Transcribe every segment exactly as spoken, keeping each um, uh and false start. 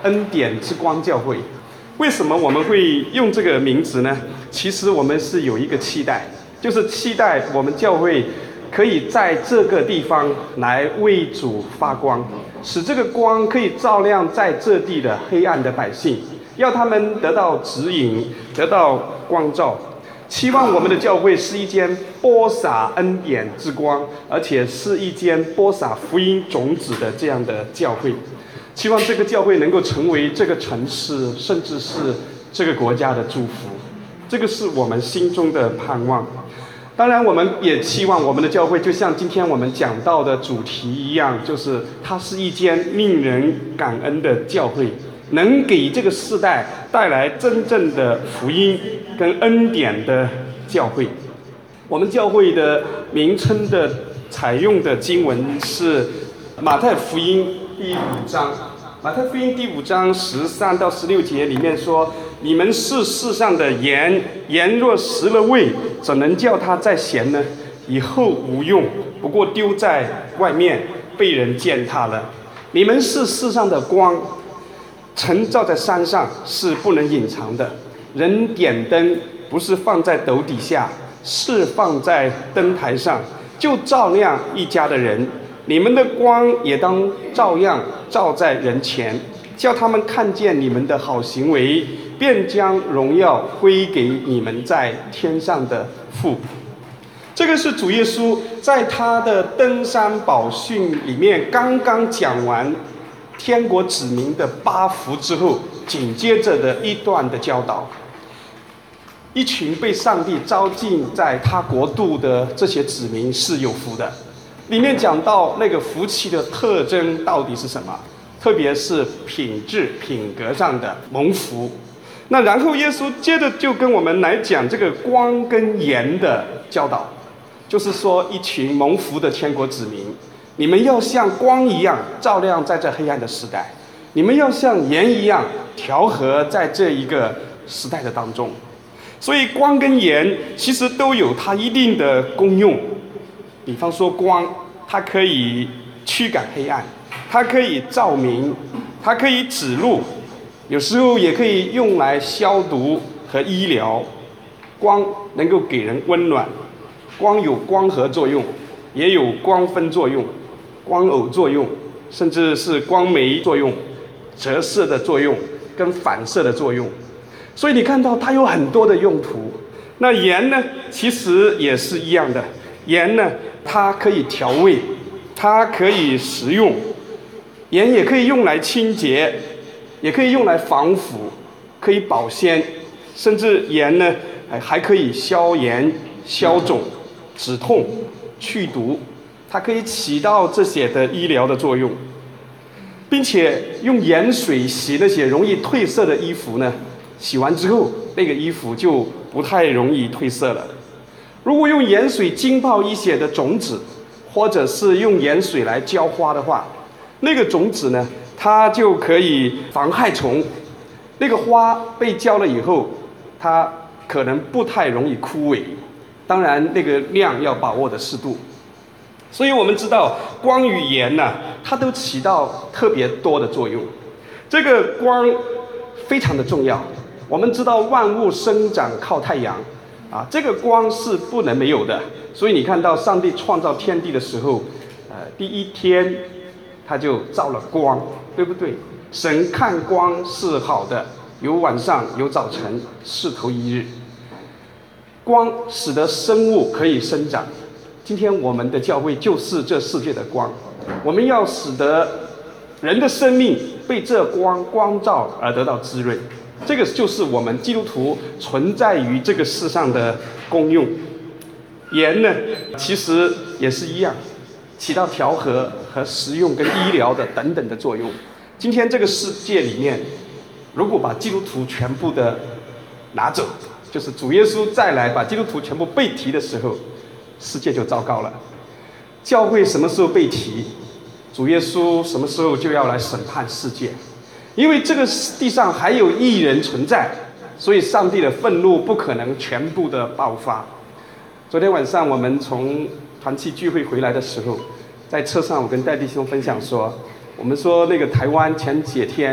恩典之光教会。为什么我们会用这个名字呢？其实我们是有一个期待，就是期待我们教会可以在这个地方来为主发光，使这个光可以照亮在这地的黑暗的百姓，要他们得到指引，得到光照。期望我们的教会是一间播撒恩典之光，而且是一间播撒福音种子的这样的教会。期望这个教会能够成为这个城市，甚至是这个国家的祝福。这个是我们心中的盼望。当然，我们也期望我们的教会就像今天我们讲到的主题一样，就是它是一间令人感恩的教会，能给这个世代带来真正的福音跟恩典的教会。我们教会的名称的采用的经文是马太福音第五章。马太福音第五章十三到十六节里面说：“你们是世上的盐，盐若失了味，怎能叫它再咸呢？以后无用，不过丢在外面，被人践踏了。你们是世上的光，晨照在山上是不能隐藏的。人点灯不是放在斗底下，是放在灯台上，就照亮一家的人。你们的光也当照样照在人前，叫他们看见你们的好行为，便将荣耀归给你们在天上的父。”这个是主耶稣在他的登山宝训里面刚刚讲完天国子民的八福之后，紧接着的一段的教导。一群被上帝招进在他国度的这些子民是有福的。里面讲到那个福气的特征到底是什么，特别是品质品格上的蒙福。那然后耶稣接着就跟我们来讲这个光跟盐的教导，就是说一群蒙福的天国子民，你们要像光一样照亮在这黑暗的时代，你们要像盐一样调和在这一个时代的当中。所以光跟盐其实都有它一定的功用。比方说光，它可以驱赶黑暗，它可以照明，它可以指路，有时候也可以用来消毒和医疗。光能够给人温暖，光有光合作用，也有光分作用、光偶作用，甚至是光媒作用、折射的作用跟反射的作用。所以你看到它有很多的用途。那盐呢，其实也是一样的。盐呢，它可以调味，它可以食用，盐也可以用来清洁，也可以用来防腐，可以保鲜，甚至盐呢还可以消炎、消肿、止痛、去毒，它可以起到这些的医疗的作用。并且用盐水洗那些容易褪色的衣服呢，洗完之后那个衣服就不太容易褪色了。如果用盐水浸泡一些的种子，或者是用盐水来浇花的话，那个种子呢，它就可以防害虫。那个花被浇了以后，它可能不太容易枯萎。当然，那个量要把握的适度。所以我们知道，光与盐呢、啊，它都起到特别多的作用。这个光非常的重要。我们知道，万物生长靠太阳。啊，这个光是不能没有的，所以你看到上帝创造天地的时候，呃，第一天他就造了光，对不对？神看光是好的，有晚上有早晨，是头一日。光使得生物可以生长。今天我们的教会就是这世界的光，我们要使得人的生命被这光光照而得到滋润。这个就是我们基督徒存在于这个世上的功用。盐呢，其实也是一样，起到调和和食用跟医疗的等等的作用。今天这个世界里面，如果把基督徒全部的拿走，就是主耶稣再来把基督徒全部被提的时候，世界就糟糕了。教会什么时候被提，主耶稣什么时候就要来审判世界。因为这个地上还有义人存在，所以上帝的愤怒不可能全部的爆发。昨天晚上我们从团契聚会回来的时候，在车上我跟戴弟兄分享说，我们说那个台湾前几天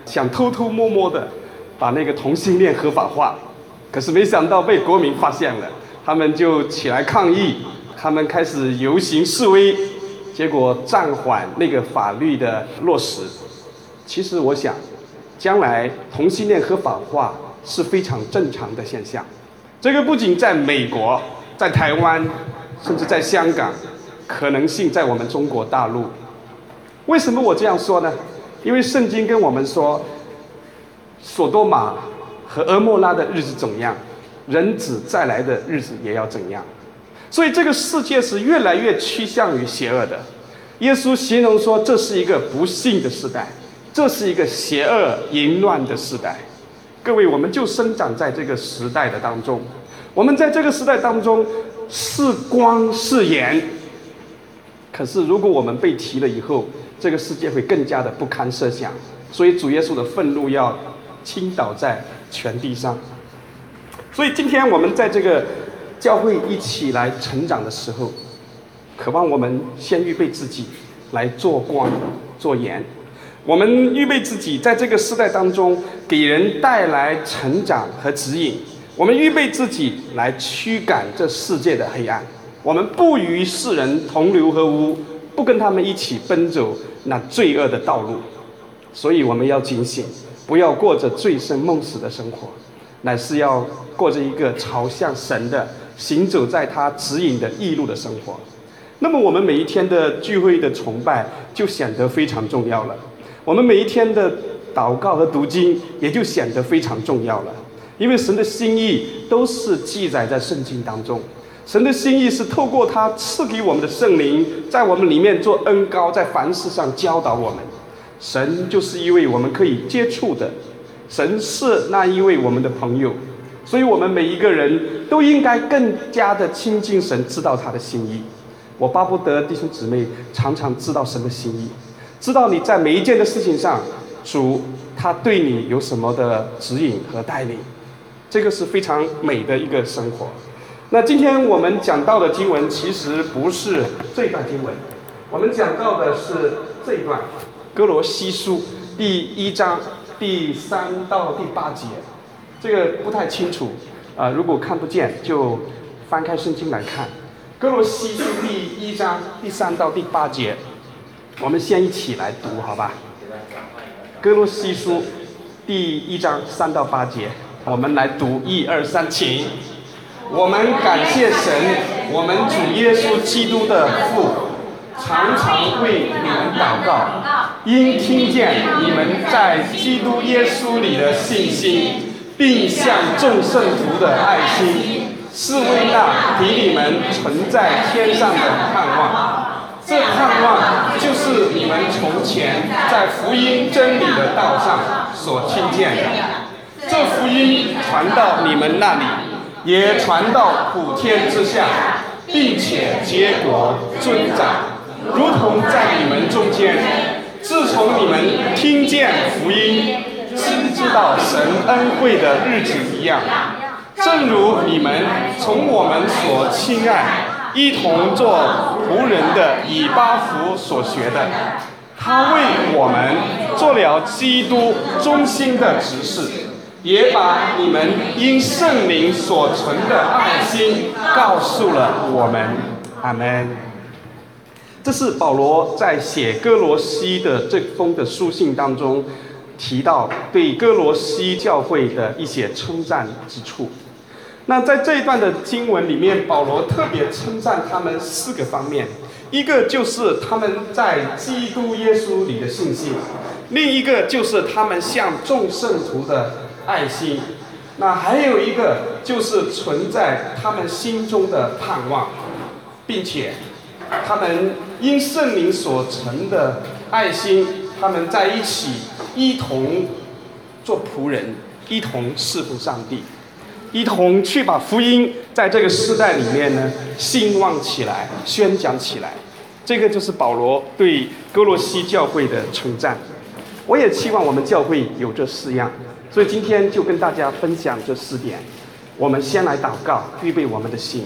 想偷偷摸摸的把那个同性恋合法化，可是没想到被国民发现了，他们就起来抗议，他们开始游行示威，结果暂缓那个法律的落实。其实我想，将来同性恋合法化是非常正常的现象。这个不仅在美国，在台湾，甚至在香港，可能性在我们中国大陆。为什么我这样说呢？因为圣经跟我们说，索多玛和蛾摩拉的日子怎样，人子再来的日子也要怎样。所以这个世界是越来越趋向于邪恶的。耶稣形容说，这是一个不幸的时代，这是一个邪恶淫乱的时代。各位，我们就生长在这个时代的当中，我们在这个时代当中是光是盐，可是如果我们被提了以后，这个世界会更加的不堪设想。所以主耶稣的愤怒要倾倒在全地上。所以今天我们在这个教会一起来成长的时候，渴望我们先预备自己来做光做盐，我们预备自己在这个时代当中给人带来成长和指引，我们预备自己来驱赶这世界的黑暗，我们不与世人同流合污，不跟他们一起奔走那罪恶的道路。所以我们要警醒，不要过着醉生梦死的生活，乃是要过着一个朝向神的，行走在他指引的义路的生活。那么我们每一天的聚会的崇拜就显得非常重要了，我们每一天的祷告和读经也就显得非常重要了。因为神的心意都是记载在圣经当中，神的心意是透过他赐给我们的圣灵，在我们里面做恩膏，在凡事上教导我们。神就是一位我们可以接触的，神是那一位我们的朋友，所以我们每一个人都应该更加的亲近神，知道他的心意。我巴不得弟兄姊妹常常知道神的心意，知道你在每一件的事情上，主他对你有什么的指引和带领，这个是非常美的一个生活。那今天我们讲到的经文其实不是这段经文，我们讲到的是这一段哥罗西书第一章第三到第八节，这个不太清楚啊、呃，如果看不见就翻开圣经来看。哥罗西书第一章第三到第八节，我们先一起来读，好吧？哥罗西书第一章三到八节，我们来读，一二三，请。我们感谢神，我们主耶稣基督的父，常常为你们祷告，因听见你们在基督耶稣里的信心，并向众圣徒的爱心，是为那比你们存在天上的盼望。这盼望就是你们从前在福音真理的道上所听见的。这福音传到你们那里，也传到普天之下，并且结果增长，如同在你们中间。自从你们听见福音，知知道神恩惠的日子一样，正如你们从我们所亲爱一同做仆人的以巴弗所学的，他为我们做了基督忠心的执事，也把你们因圣灵所存的爱心告诉了我们。阿们。这是保罗在写哥罗西的这封的书信当中提到对哥罗西教会的一些称赞之处。那在这一段的经文里面，保罗特别称赞他们四个方面，一个就是他们在基督耶稣里的信心，另一个就是他们向众圣徒的爱心，那还有一个就是存在他们心中的盼望，并且他们因圣灵所成的爱心，他们在一起一同做仆人，一同侍奉上帝，一同去把福音在这个时代里面呢兴旺起来，宣讲起来。这个就是保罗对哥罗西教会的称赞。我也期望我们教会有这四样，所以今天就跟大家分享这四点。我们先来祷告，预备我们的心。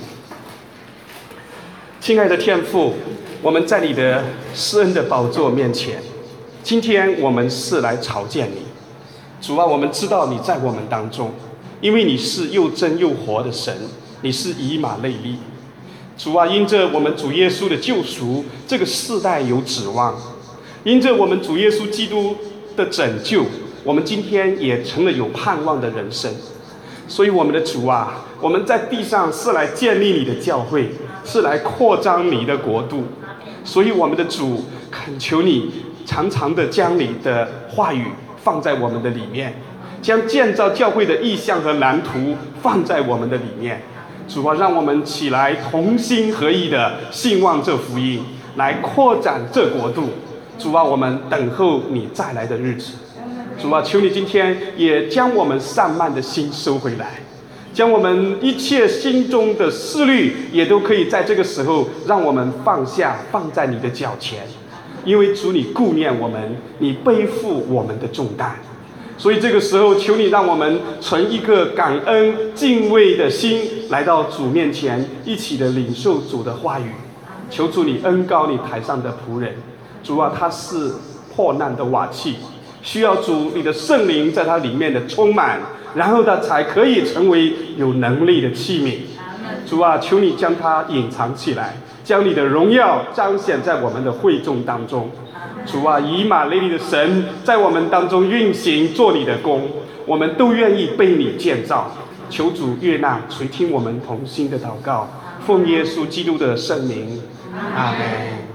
亲爱的天父，我们在你的施恩的宝座面前，今天我们是来朝见你， 主啊，我们知道你在我们当中，因为你是又真又活的神，你是以马内利。主啊，因着我们主耶稣的救赎，这个世代有指望；因着我们主耶稣基督的拯救，我们今天也成了有盼望的人生。所以我们的主啊，我们在地上是来建立你的教会，是来扩张你的国度。所以我们的主，恳求你常常的将你的话语放在我们的里面，将建造教会的意向和蓝图放在我们的里面。主啊，让我们起来同心合意的兴旺这福音，来扩展这国度。主啊，我们等候你再来的日子。主啊，求你今天也将我们散漫的心收回来，将我们一切心中的思虑也都可以在这个时候让我们放下，放在你的脚前。因为主，你顾念我们，你背负我们的重担。所以这个时候，求你让我们存一个感恩敬畏的心，来到主面前，一起的领受主的话语。求主你恩膏你台上的仆人。主啊，他是破烂的瓦器，需要主你的圣灵在他里面的充满，然后他才可以成为有能力的器皿。主啊，求你将它隐藏起来，将你的荣耀彰显在我们的会众当中。主啊，以马内利的神在我们当中运行，做你的工，我们都愿意被你建造。求主悦纳垂听我们同心的祷告，奉耶稣基督的圣名，阿门。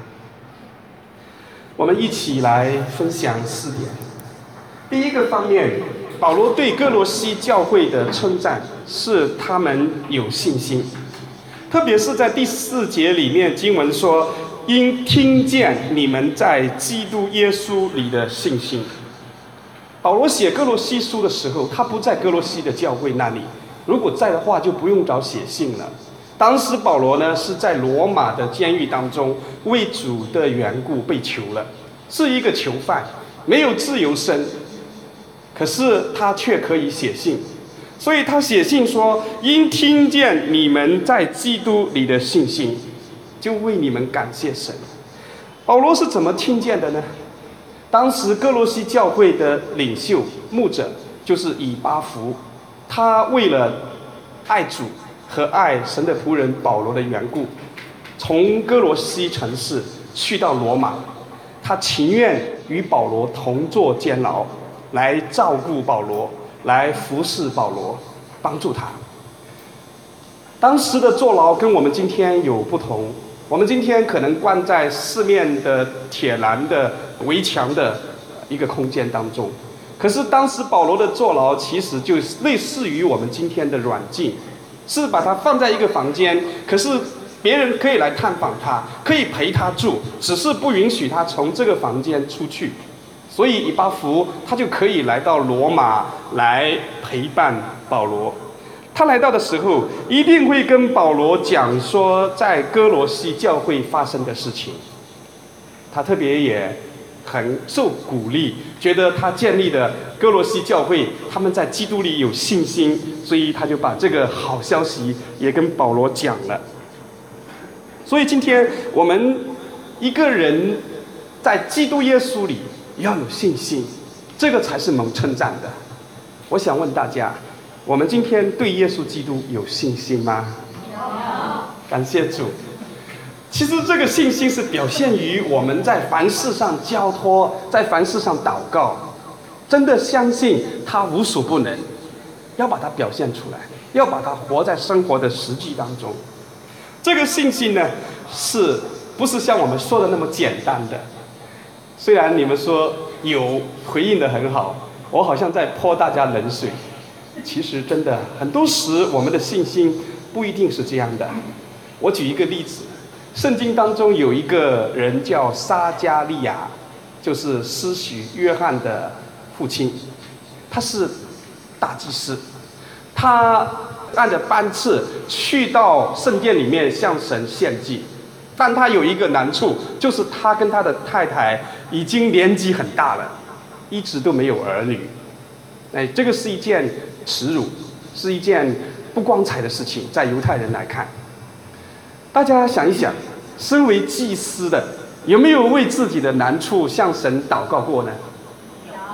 我们一起来分享四点。第一个方面，保罗对哥罗西教会的称赞是他们有信心，特别是在第四节里面经文说，因听见你们在基督耶稣里的信心。保罗写哥罗西书的时候，他不在哥罗西的教会那里，如果在的话就不用找写信了。当时保罗呢是在罗马的监狱当中，为主的缘故被囚了，是一个囚犯，没有自由身，可是他却可以写信。所以他写信说，因听见你们在基督里的信心，就为你们感谢神。保罗是怎么听见的呢？当时哥罗西教会的领袖牧者就是以巴弗，他为了爱主和爱神的仆人保罗的缘故，从哥罗西城市去到罗马，他情愿与保罗同坐监牢，来照顾保罗，来服侍保罗，帮助他。当时的坐牢跟我们今天有不同，我们今天可能关在四面的铁栏的围墙的一个空间当中，可是当时保罗的坐牢其实就类似于我们今天的软禁，是把他放在一个房间，可是别人可以来探访他，可以陪他住，只是不允许他从这个房间出去。所以以巴弗他就可以来到罗马来陪伴保罗。他来到的时候，一定会跟保罗讲说在哥罗西教会发生的事情。他特别也很受鼓励，觉得他建立的哥罗西教会他们在基督里有信心，所以他就把这个好消息也跟保罗讲了。所以今天我们一个人在基督耶稣里要有信心，这个才是蒙称赞的。我想问大家，我们今天对耶稣基督有信心吗？有。感谢主。其实这个信心是表现于我们在凡事上交托，在凡事上祷告，真的相信他无所不能，要把它表现出来，要把它活在生活的实际当中。这个信心呢，是不是像我们说的那么简单的？虽然你们说有，回应得很好，我好像在泼大家冷水。其实真的很多时我们的信心不一定是这样的。我举一个例子，圣经当中有一个人叫撒迦利亚，就是施洗约翰的父亲，他是大祭司，他按着班次去到圣殿里面向神献祭，但他有一个难处，就是他跟他的太太已经年纪很大了，一直都没有儿女。哎，这个是一件耻辱，是一件不光彩的事情，在犹太人来看。大家想一想，身为祭司的有没有为自己的难处向神祷告过呢？有。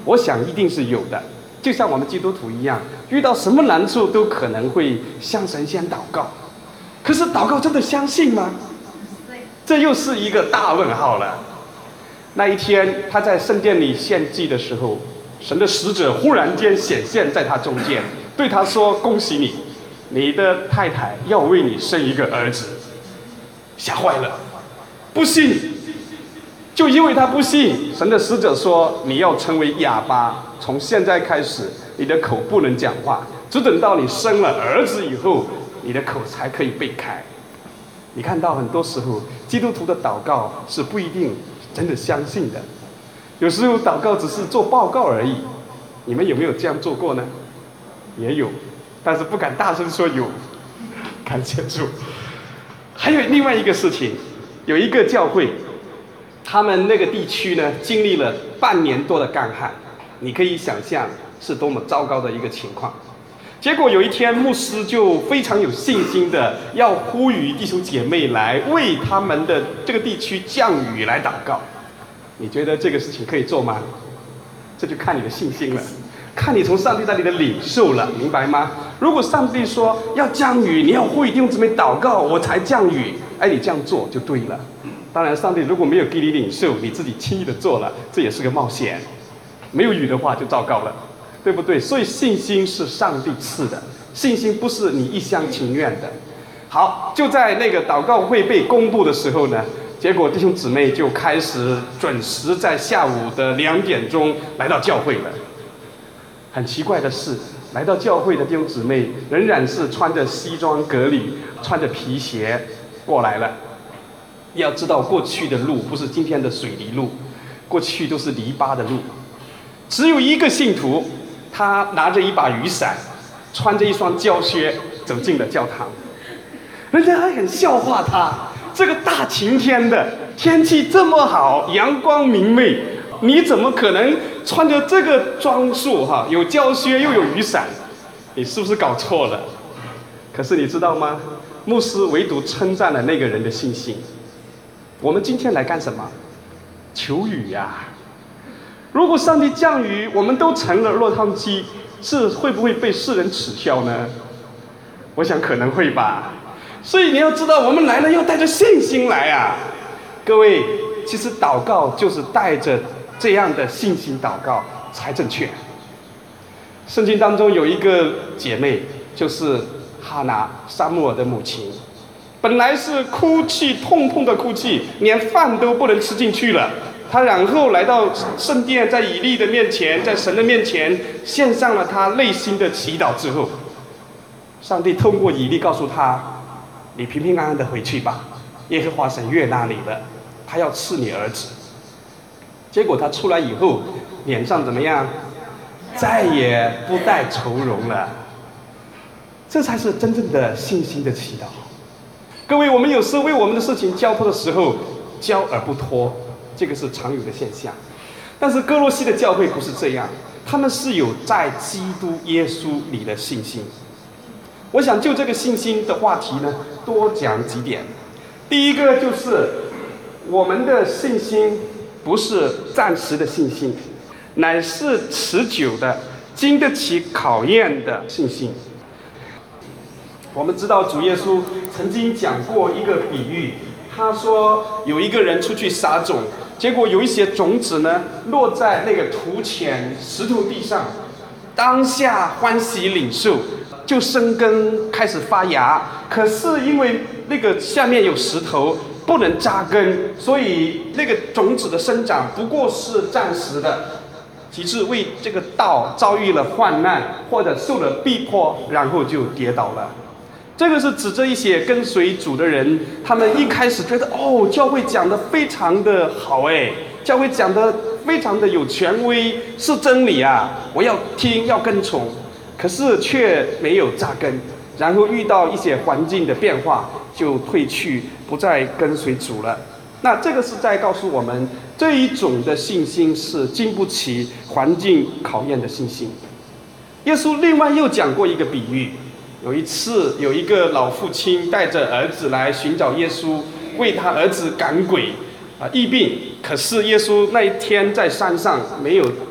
我想一定是有的。就像我们基督徒一样，遇到什么难处都可能会向神先祷告。可是祷告真的相信吗？这又是一个大问号了。那一天他在圣殿里献祭的时候，神的使者忽然间显现在他中间，对他说：恭喜你，你的太太要为你生一个儿子。吓坏了，不信。就因为他不信，神的使者说：你要成为哑巴，从现在开始你的口不能讲话，只等到你生了儿子以后，你的口才可以被开。你看到很多时候基督徒的祷告是不一定真的相信的，有时候祷告只是做报告而已。你们有没有这样做过呢？也有，但是不敢大声说有，感谢主。还有另外一个事情，有一个教会，他们那个地区呢经历了半年多的干旱，你可以想象是多么糟糕的一个情况。结果有一天，牧师就非常有信心的要呼吁弟兄姐妹来为他们的这个地区降雨来祷告。你觉得这个事情可以做吗？这就看你的信心了，看你从上帝那里的领受了，明白吗？如果上帝说要降雨，你要为弟兄姊妹祷告，我才降雨，哎，你这样做就对了。当然，上帝如果没有给你领受，你自己轻易的做了，这也是个冒险。没有雨的话就糟糕了，对不对？所以信心是上帝赐的，信心不是你一厢情愿的。好，就在那个祷告会被公布的时候呢，结果弟兄姊妹就开始准时在下午的两点钟来到教会了。很奇怪的是，来到教会的弟兄姊妹仍然是穿着西装革履，穿着皮鞋过来了。要知道，过去的路不是今天的水泥路，过去都是泥巴的路。只有一个信徒，他拿着一把雨伞，穿着一双胶靴走进了教堂。人家还很笑话他，这个大晴天的，天气这么好，阳光明媚，你怎么可能穿着这个装束哈？有胶靴又有雨伞，你是不是搞错了？可是你知道吗？牧师唯独称赞了那个人的信心。我们今天来干什么？求雨呀、啊！如果上帝降雨，我们都成了落汤鸡，是会不会被世人耻笑呢？我想可能会吧。所以你要知道，我们来了要带着信心来啊！各位，其实祷告就是带着这样的信心祷告才正确。圣经当中有一个姐妹，就是哈拿，撒母耳的母亲，本来是哭泣痛痛的哭泣，连饭都不能吃进去了。她然后来到圣殿，在以利的面前，在神的面前献上了她内心的祈祷之后，上帝通过以利告诉她：你平平安安的回去吧，耶和华神悦纳你了，他要赐你儿子。结果他出来以后，脸上怎么样？再也不带愁容了。这才是真正的信心的祈祷。各位，我们有时为我们的事情交托的时候，交而不托，这个是常有的现象。但是哥罗西的教会不是这样，他们是有在基督耶稣里的信心。我想就这个信心的话题呢，多讲几点。第一个就是我们的信心不是暂时的信心，乃是持久的、经得起考验的信心。我们知道主耶稣曾经讲过一个比喻，他说有一个人出去撒种，结果有一些种子呢落在那个土浅石头地上，当下欢喜领受，就生根开始发芽。可是因为那个下面有石头不能扎根，所以那个种子的生长不过是暂时的，其次为这个道遭遇了患难或者受了逼迫，然后就跌倒了。这个是指着一些跟随主的人，他们一开始觉得哦，教会讲的非常的好哎，教会讲的非常的有权威，是真理啊，我要听要跟从，可是却没有扎根，然后遇到一些环境的变化，就退去，不再跟随主了。那这个是在告诉我们，这一种的信心是经不起环境考验的信心。耶稣另外又讲过一个比喻。有一次，有一个老父亲带着儿子来寻找耶稣，为他儿子赶鬼，啊、呃、疫病。可是耶稣那一天在山上没有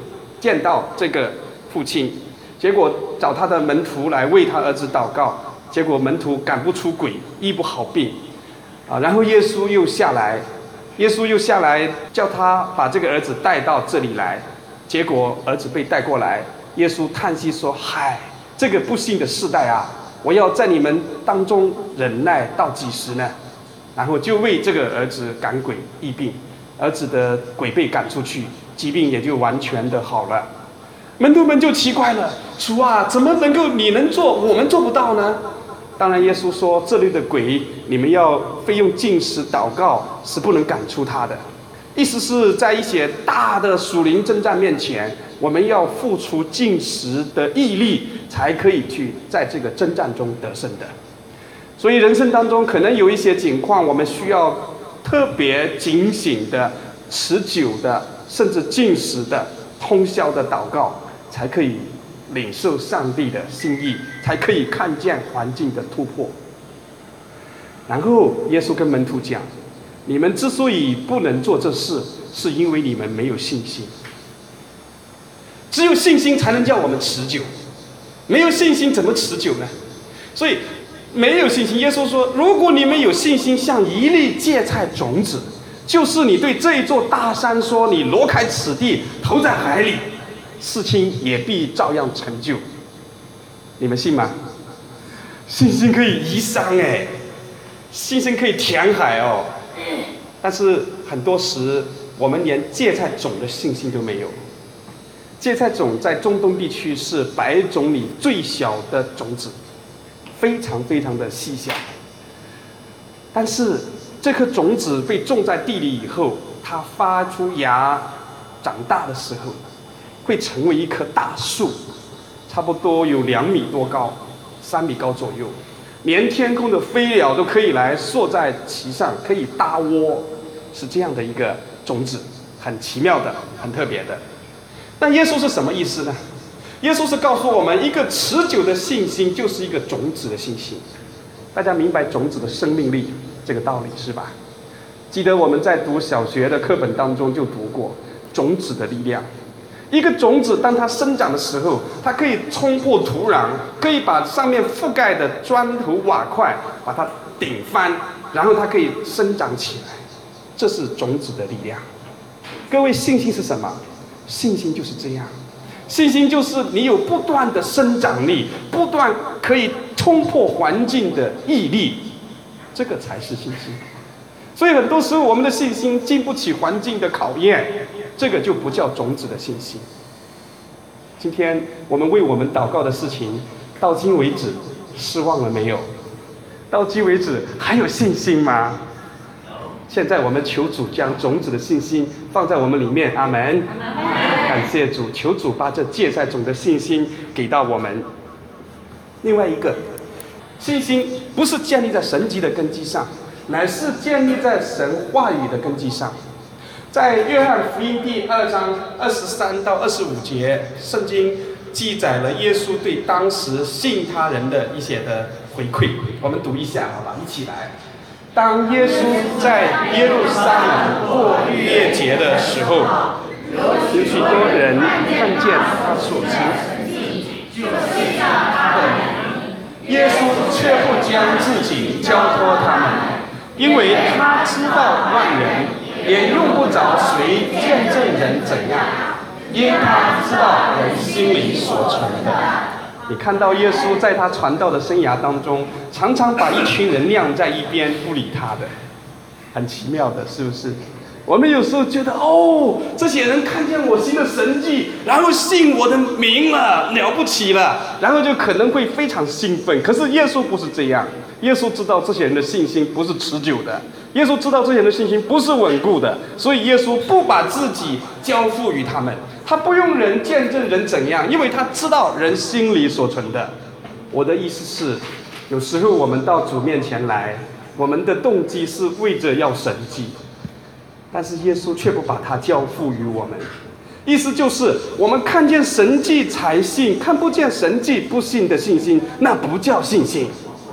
见到这个父亲，结果找他的门徒来为他儿子祷告，结果门徒赶不出鬼，医不好病，啊，然后耶稣又下来，耶稣又下来叫他把这个儿子带到这里来，结果儿子被带过来，耶稣叹息说：“嗨，这个不幸的世代啊，我要在你们当中忍耐到几时呢？”然后就为这个儿子赶鬼医病，儿子的鬼被赶出去，疾病也就完全的好了。门徒们就奇怪了：“主啊，怎么能够你能做，我们做不到呢？”当然，耶稣说：“这类的鬼，你们要非用禁食祷告是不能赶出他的。”意思是在一些大的属灵征战面前，我们要付出禁食的毅力，才可以去在这个征战中得胜的。所以人生当中可能有一些情况，我们需要特别警醒的、持久的，甚至禁食的、通宵的祷告，才可以领受上帝的心意，才可以看见环境的突破。然后耶稣跟门徒讲：“你们之所以不能做这事，是因为你们没有信心。只有信心才能叫我们持久，没有信心怎么持久呢？所以没有信心，耶稣说：如果你们有信心，像一粒芥菜种子，就是你对这一座大山说：你挪开此地，投在海里，事情也必照样成就。你们信吗？信心可以移山哎，信心可以填海哦。但是很多时，我们连芥菜种的信心都没有。芥菜种在中东地区是百种里最小的种子，非常非常的细小。但是这颗种子被种在地里以后，它发出芽，长大的时候，会成为一棵大树，差不多有两米多高，三米高左右，连天空的飞鸟都可以来坐在其上，可以搭窝，是这样的一个种子，很奇妙的，很特别的。但耶稣是什么意思呢？耶稣是告诉我们，一个持久的信心就是一个种子的信心。大家明白种子的生命力这个道理是吧？记得我们在读小学的课本当中就读过种子的力量。一个种子当它生长的时候，它可以冲破土壤，可以把上面覆盖的砖头瓦块把它顶翻，然后它可以生长起来，这是种子的力量。各位，信心是什么？信心就是这样，信心就是你有不断的生长力，不断可以冲破环境的毅力，这个才是信心。所以很多时候我们的信心经不起环境的考验，这个就不叫种子的信心。今天我们为我们祷告的事情，到今为止失望了没有？到今为止还有信心吗？现在我们求主将种子的信心放在我们里面，阿门。感谢主，求主把这芥菜种的信心给到我们。另外一个，信心不是建立在神迹的根基上，乃是建立在神话语的根基上。在约翰福音第二章二十三到二十五节，圣经记载了耶稣对当时信他人的一些的回馈，我们读一下，好吧？一起来。当耶稣在耶路撒冷过逾越节的时候，有许多人看见他所行神迹，就信他的名。耶稣却不将自己交托他们，因为他知道万人，也用不着谁见证人怎样，因他知道人心里所存的。你看到耶稣在他传道的生涯当中，常常把一群人晾在一边不理他的，很奇妙的，是不是？我们有时候觉得，哦，这些人看见我行的神迹，然后信我的名了，了不起了，然后就可能会非常兴奋。可是耶稣不是这样，耶稣知道这些人的信心不是持久的，耶稣知道这些人的信心不是稳固的，所以耶稣不把自己交付于他们，他不用人见证人怎样，因为他知道人心里所存的。我的意思是，有时候我们到主面前来，我们的动机是为着要神迹，但是耶稣却不把它交付于我们。意思就是我们看见神迹才信，看不见神迹不信的信心，那不叫信心。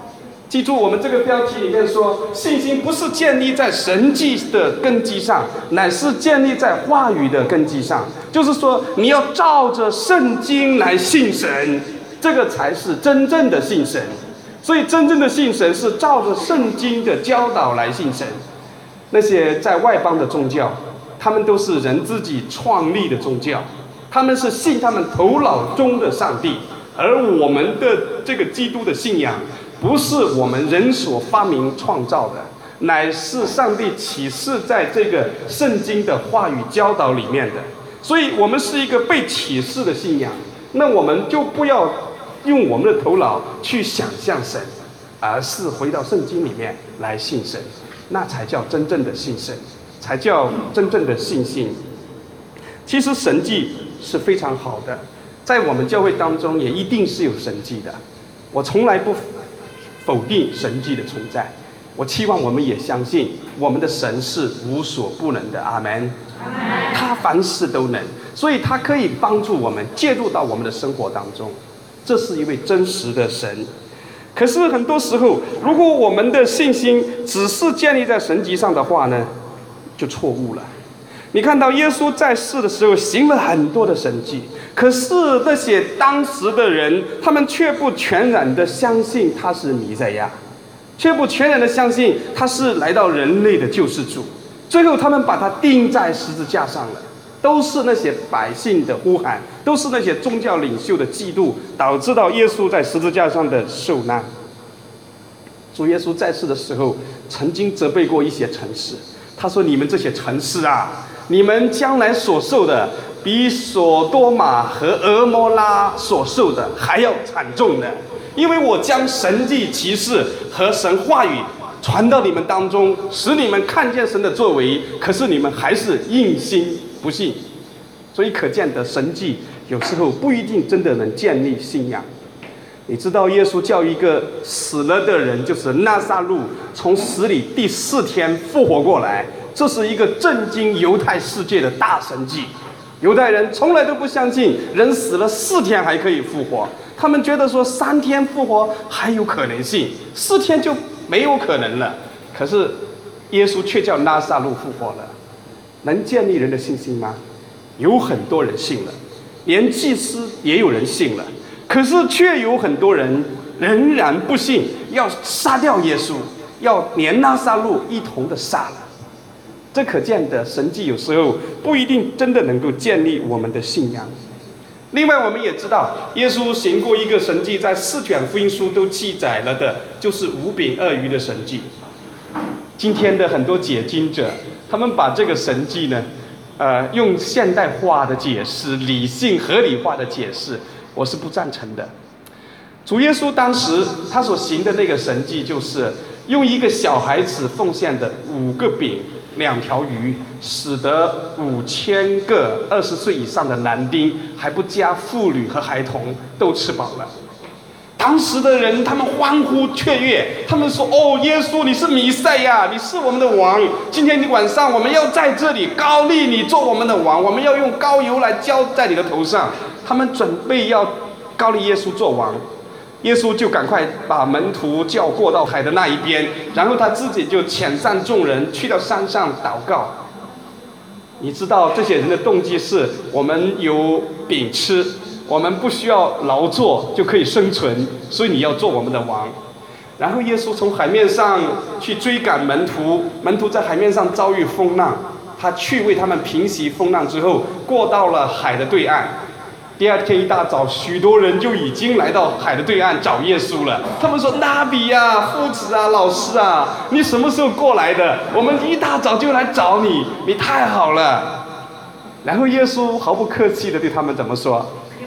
记住，我们这个标题里面说，信心不是建立在神迹的根基上，乃是建立在话语的根基上。就是说，你要照着圣经来信神，这个才是真正的信神。所以，真正的信神是照着圣经的教导来信神。那些在外邦的宗教，他们都是人自己创立的宗教，他们是信他们头脑中的上帝，而我们的这个基督的信仰，不是我们人所发明创造的，乃是上帝启示在这个圣经的话语教导里面的。所以我们是一个被启示的信仰，那我们就不要用我们的头脑去想象神，而是回到圣经里面来信神，那才叫真正的信神，才叫真正的信心。其实神迹是非常好的，在我们教会当中也一定是有神迹的，我从来不否定神迹的存在，我期望我们也相信我们的神是无所不能的。阿们。他凡事都能，所以他可以帮助我们介入到我们的生活当中，这是一位真实的神。可是很多时候，如果我们的信心只是建立在神迹上的话呢，就错误了。你看到耶稣在世的时候行了很多的神迹，可是那些当时的人，他们却不全然的相信他是弥赛亚，却不全然的相信他是来到人类的救世主。最后他们把他钉在十字架上了，都是那些百姓的呼喊，都是那些宗教领袖的嫉妒，导致到耶稣在十字架上的受难。主耶稣在世的时候曾经责备过一些城市，他说：你们这些城市啊，你们将来所受的比所多玛和俄摩拉所受的还要惨重的，因为我将神迹奇事和神话语传到你们当中，使你们看见神的作为，可是你们还是硬心不信。所以可见的神迹有时候不一定真的能建立信仰。你知道耶稣叫一个死了的人，就是拿撒路，从死里第四天复活过来，这是一个震惊犹太世界的大神迹。犹太人从来都不相信人死了四天还可以复活，他们觉得说三天复活还有可能性，四天就没有可能了。可是耶稣却叫拿撒路复活了，能建立人的信心吗？有很多人信了，连祭司也有人信了，可是却有很多人仍然不信，要杀掉耶稣，要连拿撒路一同的杀了。这可见的神迹有时候不一定真的能够建立我们的信仰。另外我们也知道，耶稣行过一个神迹，在四卷福音书都记载了的，就是五饼二鱼的神迹。今天的很多解经者，他们把这个神迹呢，呃，用现代化的解释、理性合理化的解释，我是不赞成的。主耶稣当时他所行的那个神迹，就是用一个小孩子奉献的五个饼两条鱼，使得五千个二十岁以上的男丁，还不加妇女和孩童，都吃饱了。当时的人他们欢呼雀跃，他们说：哦，耶稣你是弥赛亚，你是我们的王，今天晚上我们要在这里膏立你做我们的王，我们要用膏油来浇在你的头上。他们准备要膏立耶稣做王，耶稣就赶快把门徒叫过到海的那一边，然后他自己就遣散众人去到山上祷告。你知道这些人的动机是：我们有饼吃，我们不需要劳作就可以生存，所以你要做我们的王。然后耶稣从海面上去追赶门徒，门徒在海面上遭遇风浪，他去为他们平息风浪之后，过到了海的对岸。第二天一大早，许多人就已经来到海的对岸找耶稣了。他们说：拉比啊，夫子啊，老师啊，你什么时候过来的？我们一大早就来找你，你太好了。然后耶稣毫不客气地对他们怎么说？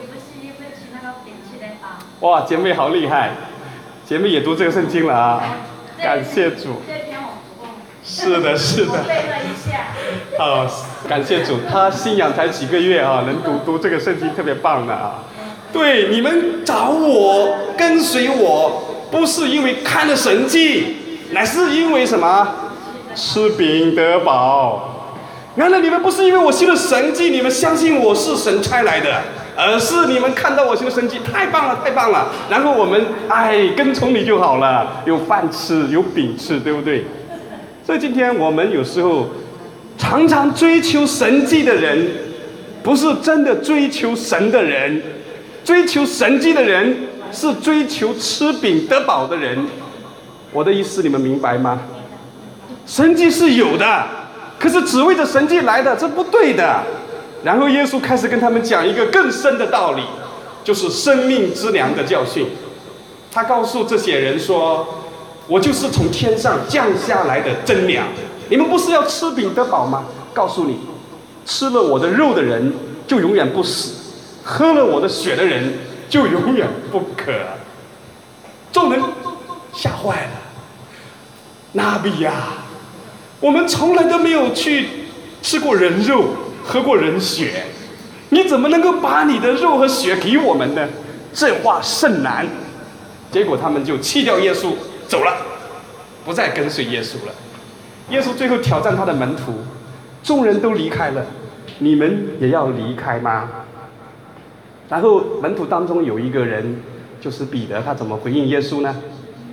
哇，姐妹好厉害，姐妹也读这个圣经了啊！感谢主。是的，是的。背了一下。好，感谢主，他信仰才几个月啊，能读读这个圣经，特别棒的啊。对，你们找我，跟随我，不是因为看了神迹，乃是因为什么？吃饼得饱。原来你们不是因为我信了神迹，你们相信我是神差来的， 而是你们看到我行的神迹，太棒了，太棒了。然后我们哎跟从你就好了，有饭吃，有饼吃，对不对？所以今天我们有时候常常追求神迹的人，不是真的追求神的人。追求神迹的人是追求吃饼得饱的人。我的意思你们明白吗？神迹是有的，可是只为着神迹来的，这不对的。然后耶稣开始跟他们讲一个更深的道理，就是生命之粮的教训。他告诉这些人说，我就是从天上降下来的真粮，你们不是要吃饼得饱吗？告诉你，吃了我的肉的人就永远不死，喝了我的血的人就永远不渴。众人吓坏了，拿比呀，我们从来都没有去吃过人肉，喝过人血，你怎么能够把你的肉和血给我们呢？这话甚难。结果他们就弃掉耶稣走了，不再跟随耶稣了。耶稣最后挑战他的门徒，众人都离开了，你们也要离开吗？然后门徒当中有一个人就是彼得，他怎么回应耶稣呢？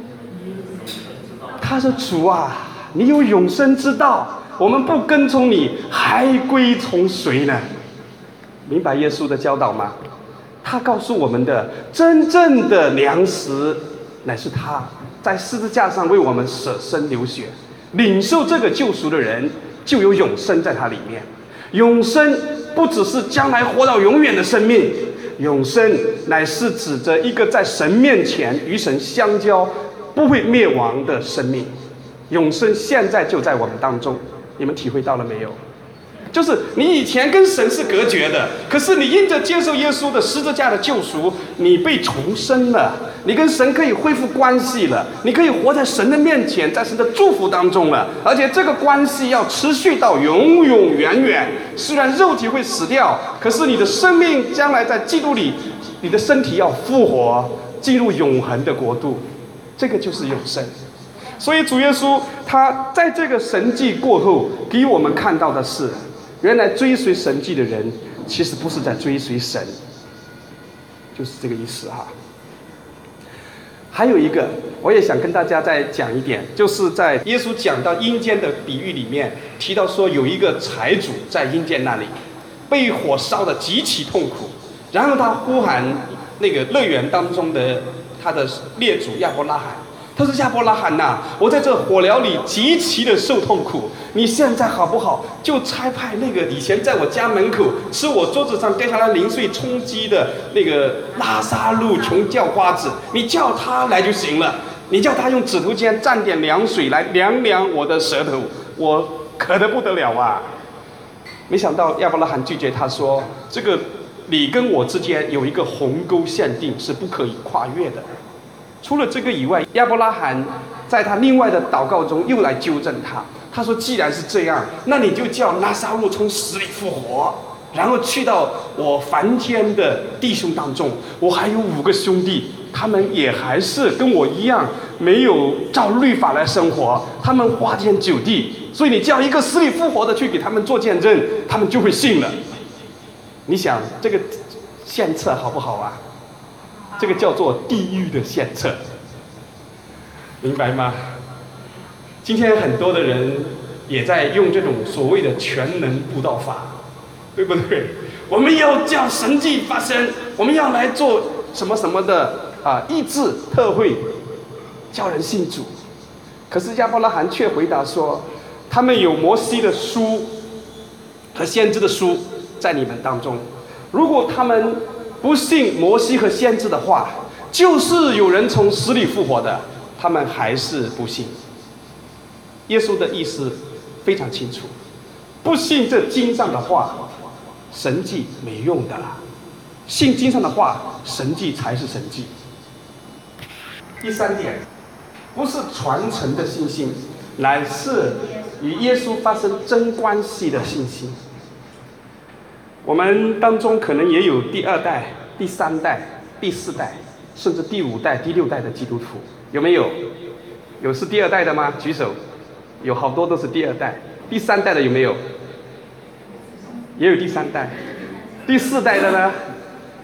他说，主啊，你有永生之道，我们不跟从你，还归从谁呢？明白耶稣的教导吗？他告诉我们的真正的粮食乃是他在十字架上为我们舍身流血，领受这个救赎的人就有永生在他里面。永生不只是将来活到永远的生命，永生乃是指着一个在神面前与神相交不会灭亡的生命。永生现在就在我们当中，你们体会到了没有？就是你以前跟神是隔绝的，可是你因着接受耶稣的十字架的救赎，你被重生了，你跟神可以恢复关系了，你可以活在神的面前，在神的祝福当中了，而且这个关系要持续到永永远远。虽然肉体会死掉，可是你的生命将来在基督里，你的身体要复活，进入永恒的国度，这个就是永生。所以主耶稣他在这个神迹过后给我们看到的是，原来追随神迹的人其实不是在追随神，就是这个意思哈。还有一个我也想跟大家再讲一点，就是在耶稣讲到阴间的比喻里面提到说，有一个财主在阴间那里被火烧得极其痛苦，然后他呼喊那个乐园当中的他的列祖亚伯拉罕，他说，亚伯拉罕呐、啊，我在这火窑里极其的受痛苦，你现在好不好就差派那个以前在我家门口吃我桌子上掉下来零碎充饥的那个拉撒路穷叫花子，你叫他来就行了，你叫他用指头尖蘸点凉水来凉凉我的舌头，我渴得不得了啊。没想到亚伯拉罕拒绝，他说，这个你跟我之间有一个鸿沟限定，是不可以跨越的。除了这个以外，亚伯拉罕在他另外的祷告中又来纠正他。他说，既然是这样，那你就叫拉撒路从死里复活，然后去到我凡天的弟兄当中。我还有五个兄弟，他们也还是跟我一样没有照律法来生活，他们花天酒地，所以你叫一个死里复活的去给他们做见证，他们就会信了。你想这个献策好不好啊？这个叫做地狱的献策，明白吗？今天很多的人也在用这种所谓的全能布道法，对不对？我们要叫神迹发生，我们要来做什么什么的啊医治特会，叫人信主。可是亚伯拉罕却回答说，他们有摩西的书和先知的书在你们当中，如果他们不信摩西和先知的话，就是有人从死里复活的，他们还是不信。耶稣的意思非常清楚，不信这经上的话，神迹没用的啦，信经上的话，神迹才是神迹。第三点，不是传承的信心，乃是与耶稣发生真关系的信心。我们当中可能也有第二代、第三代、第四代，甚至第五代、第六代的基督徒，有没有？有是第二代的吗？举手。有好多都是第二代。第三代的有没有？也有第三代。第四代的呢？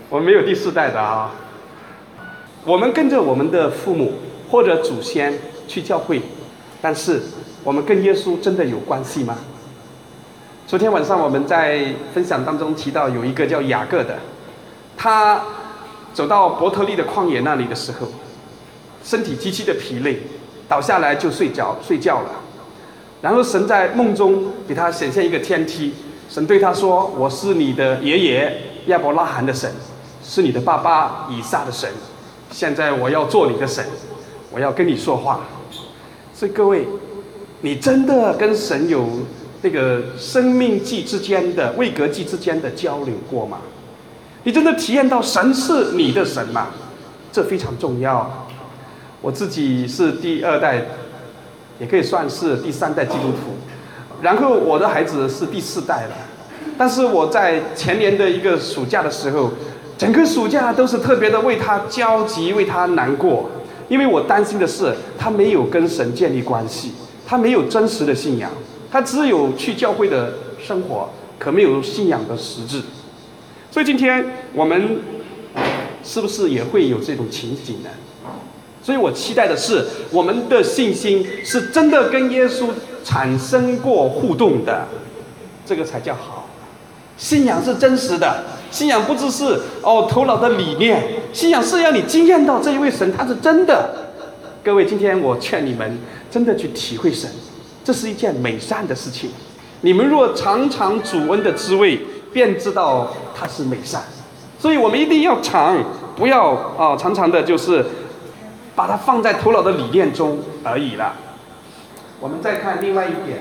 我们没有第四代的啊。我们跟着我们的父母或者祖先去教会，但是我们跟耶稣真的有关系吗？昨天晚上我们在分享当中提到有一个叫雅各的，他走到伯特利的旷野那里的时候，身体极其的疲累，倒下来就睡着睡觉了。然后神在梦中给他显现一个天梯，神对他说：“我是你的爷爷亚伯拉罕的神，是你的爸爸以撒的神。现在我要做你的神，我要跟你说话。”所以各位，你真的跟神有那个生命记之间的位格记之间的交流过吗？你真的体验到神是你的神吗？这非常重要。我自己是第二代，也可以算是第三代基督徒，然后我的孩子是第四代了。但是我在前年的一个暑假的时候，整个暑假都是特别的为他焦急，为他难过，因为我担心的是他没有跟神建立关系，他没有真实的信仰，他只有去教会的生活，可没有信仰的实质。所以今天我们是不是也会有这种情景呢？所以我期待的是，我们的信心是真的跟耶稣产生过互动的，这个才叫好。信仰是真实的，信仰不只是哦头脑的理念，信仰是要你经验到这一位神他是真的。各位，今天我劝你们真的去体会神，这是一件美善的事情。你们若尝尝主恩的滋味，便知道它是美善。所以我们一定要尝，不要啊、哦、常常的就是把它放在头脑的理念中而已了。我们再看另外一点，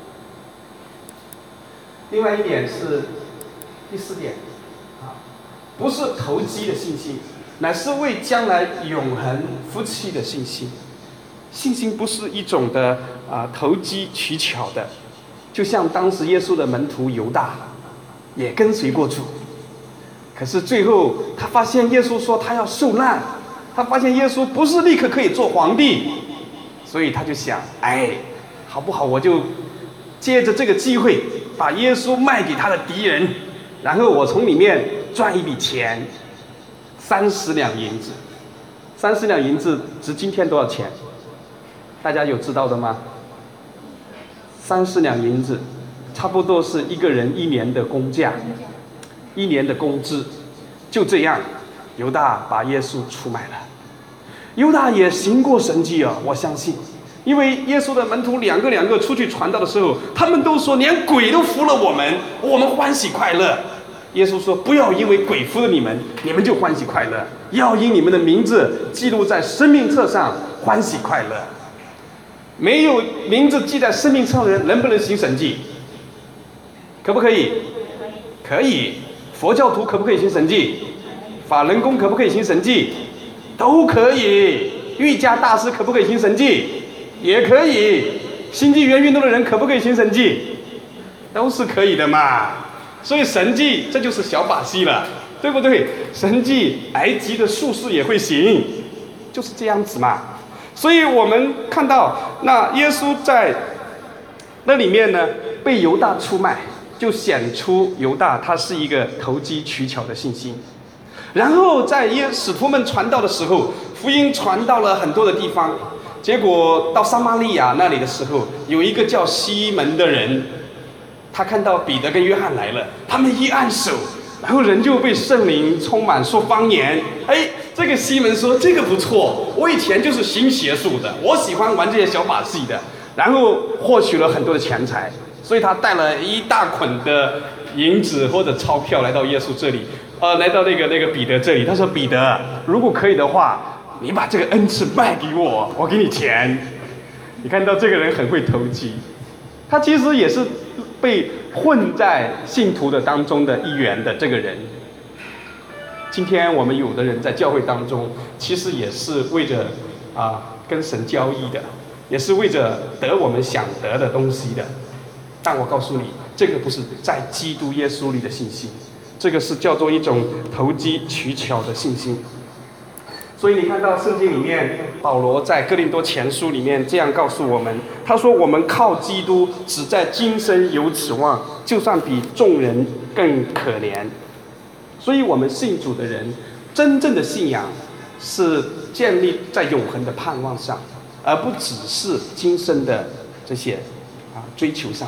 另外一点是第四点啊，不是投机的信心，乃是为将来永恒福气的信心。信心不是一种的啊投机取巧的，就像当时耶稣的门徒犹大也跟随过主，可是最后他发现耶稣说他要受难，他发现耶稣不是立刻可以做皇帝，所以他就想，哎，好不好，我就借着这个机会把耶稣卖给他的敌人，然后我从里面赚一笔钱，三十两银子。三十两银子值今天多少钱？大家有知道的吗？三十两银子差不多是一个人一年的工价，一年的工资。就这样，犹大把耶稣出卖了。犹大也行过神迹啊，我相信，因为耶稣的门徒两个两个出去传道的时候，他们都说连鬼都服了我们，我们欢喜快乐。耶稣说，不要因为鬼服了你们，你们就欢喜快乐，要因你们的名字记录在生命册上欢喜快乐。没有名字记在生命册上的人能不能行神迹？可不可以？可以。佛教徒可不可以行神迹？法轮功可不可以行神迹？都可以。瑜伽大师可不可以行神迹？也可以。新纪元运动的人可不可以行神迹？都是可以的嘛。所以神迹这就是小把戏了，对不对？神迹埃及的术士也会行，就是这样子嘛。所以我们看到，那耶稣在那里面呢，被犹大出卖，就显出犹大他是一个投机取巧的信心。然后在耶使徒们传道的时候，福音传到了很多的地方，结果到撒玛利亚那里的时候，有一个叫西门的人，他看到彼得跟约翰来了，他们一按手，然后人就被圣灵充满，说方言。哎，这个西门说，这个不错，我以前就是行邪术的，我喜欢玩这些小把戏的，然后获取了很多的钱财，所以他带了一大捆的银子或者钞票来到耶稣这里，呃，来到那个那个彼得这里。他说，彼得，如果可以的话，你把这个恩赐卖给我，我给你钱。你看到这个人很会投机，他其实也是被混在信徒的当中的一员的这个人。今天我们有的人在教会当中，其实也是为着啊跟神交易的，也是为着得我们想得的东西的。但我告诉你，这个不是在基督耶稣里的信心，这个是叫做一种投机取巧的信心。所以你看到圣经里面，保罗在哥林多前书里面这样告诉我们，他说，我们靠基督只在今生有指望，就算比众人更可怜。 所以我们信主的人，真正的信仰是建立在永恒的盼望上，而不只是今生的这些啊追求上。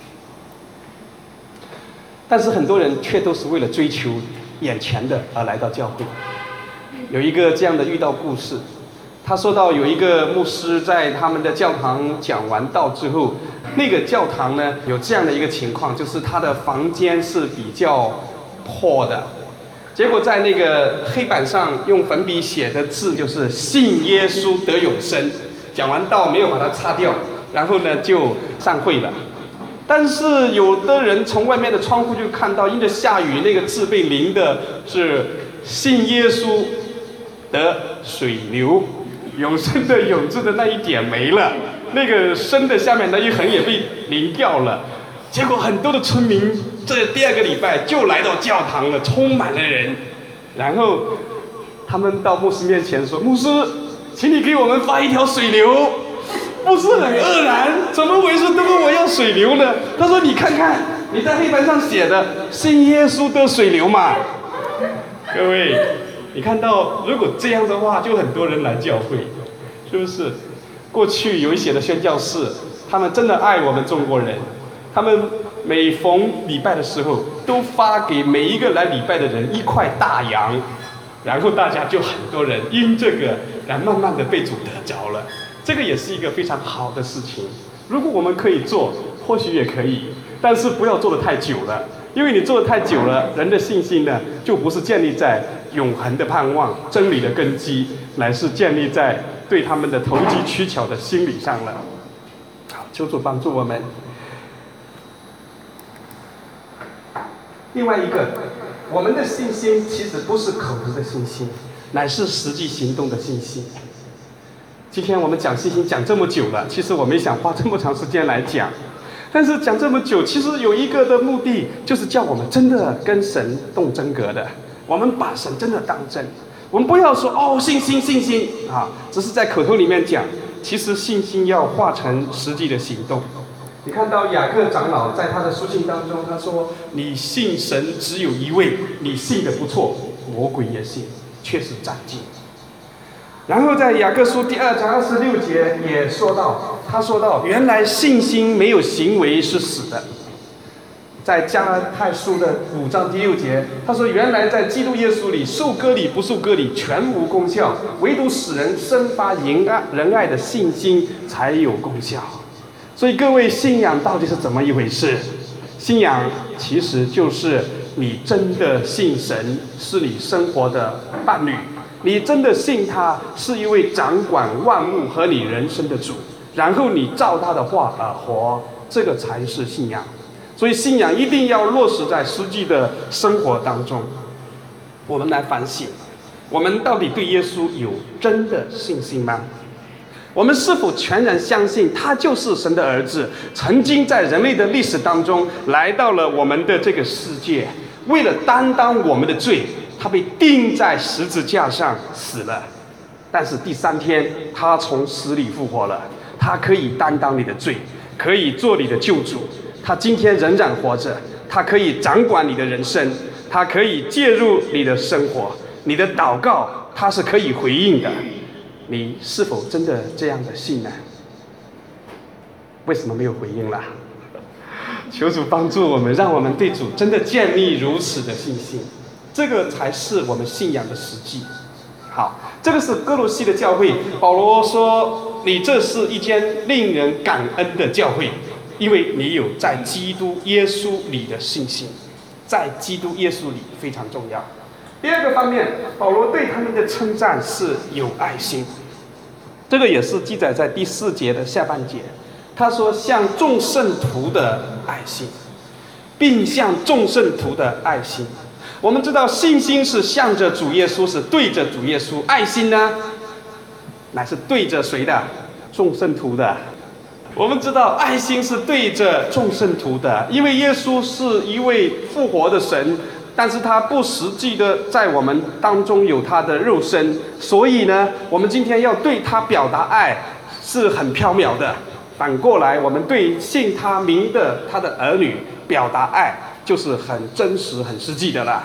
但是很多人却都是为了追求眼前的而来到教会。有一个这样的遇到故事，他说到有一个牧师在他们的教堂讲完道之后，那个教堂呢有这样的一个情况，就是他的房间是比较破的，结果在那个黑板上用粉笔写的字就是信耶稣得永生，讲完道没有把它擦掉，然后呢就散会了。但是有的人从外面的窗户就看到，因着下雨，那个字被淋的是信耶稣得水流，永生的永字的那一点没了，那个生的下面的一横也被淋掉了。结果很多的村民这第二个礼拜就来到教堂了，充满了人。然后他们到牧师面前说：“牧师，请你给我们发一条水流。”牧师很愕然，怎么回事？都问我要水流呢？他说：“你看看，你在黑板上写的信耶稣得水流嘛。”各位，你看到如果这样的话，就很多人来教会，是不是？过去有一些的宣教士，他们真的爱我们中国人，他们每逢礼拜的时候，都发给每一个来礼拜的人一块大洋，然后大家就很多人因这个，然后慢慢的被主得着了。这个也是一个非常好的事情。如果我们可以做，或许也可以，但是不要做得太久了，因为你做得太久了，人的信心呢，就不是建立在永恒的盼望、真理的根基，乃是建立在对他们的投机取巧的心理上了。好，求主帮助我们。另外一个，我们的信心其实不是口头的信心，乃是实际行动的信心。今天我们讲信心讲这么久了，其实我没想花这么长时间来讲，但是讲这么久，其实有一个的目的，就是叫我们真的跟神动真格的，我们把神真的当真，我们不要说哦信心信心啊，只是在口头里面讲，其实信心要化成实际的行动。你看到雅各长老在他的书信当中，他说：“你信神只有一位，你信的不错，魔鬼也信，却是战兢。”然后在雅各书第二章二十六节也说到，他说到原来信心没有行为是死的。在加拉太书的五章第六节，他说原来在基督耶稣里受割礼不受割礼全无功效，唯独使人生发仁爱仁爱的信心才有功效。所以各位，信仰到底是怎么一回事？信仰其实就是你真的信神是你生活的伴侣，你真的信他是一位掌管万物和你人生的主，然后你照他的话而活，这个才是信仰。所以信仰一定要落实在实际的生活当中。我们来反省，我们到底对耶稣有真的信心吗？我们是否全然相信他就是神的儿子，曾经在人类的历史当中来到了我们的这个世界，为了担当我们的罪，他被钉在十字架上死了，但是第三天他从死里复活了，他可以担当你的罪，可以做你的救主，他今天仍然活着，他可以掌管你的人生，他可以介入你的生活，你的祷告他是可以回应的。你是否真的这样的信呢？为什么没有回应啦？求主帮助我们，让我们对主真的建立如此的信心，这个才是我们信仰的实际。好，这个是哥罗西的教会，保罗说你这是一间令人感恩的教会，因为你有在基督耶稣里的信心，在基督耶稣里非常重要。第二个方面，保罗对他们的称赞是有爱心，这个也是记载在第四节的下半节。他说向众圣徒的爱心，并向众圣徒的爱心。我们知道信心是向着主耶稣，是对着主耶稣；爱心呢，乃是对着谁的？众圣徒的。我们知道爱心是对着众圣徒的，因为耶稣是一位复活的神，但是他不实际的在我们当中有他的肉身，所以呢，我们今天要对他表达爱是很缥缈的。反过来，我们对信他名的他的儿女表达爱，就是很真实、很实际的啦。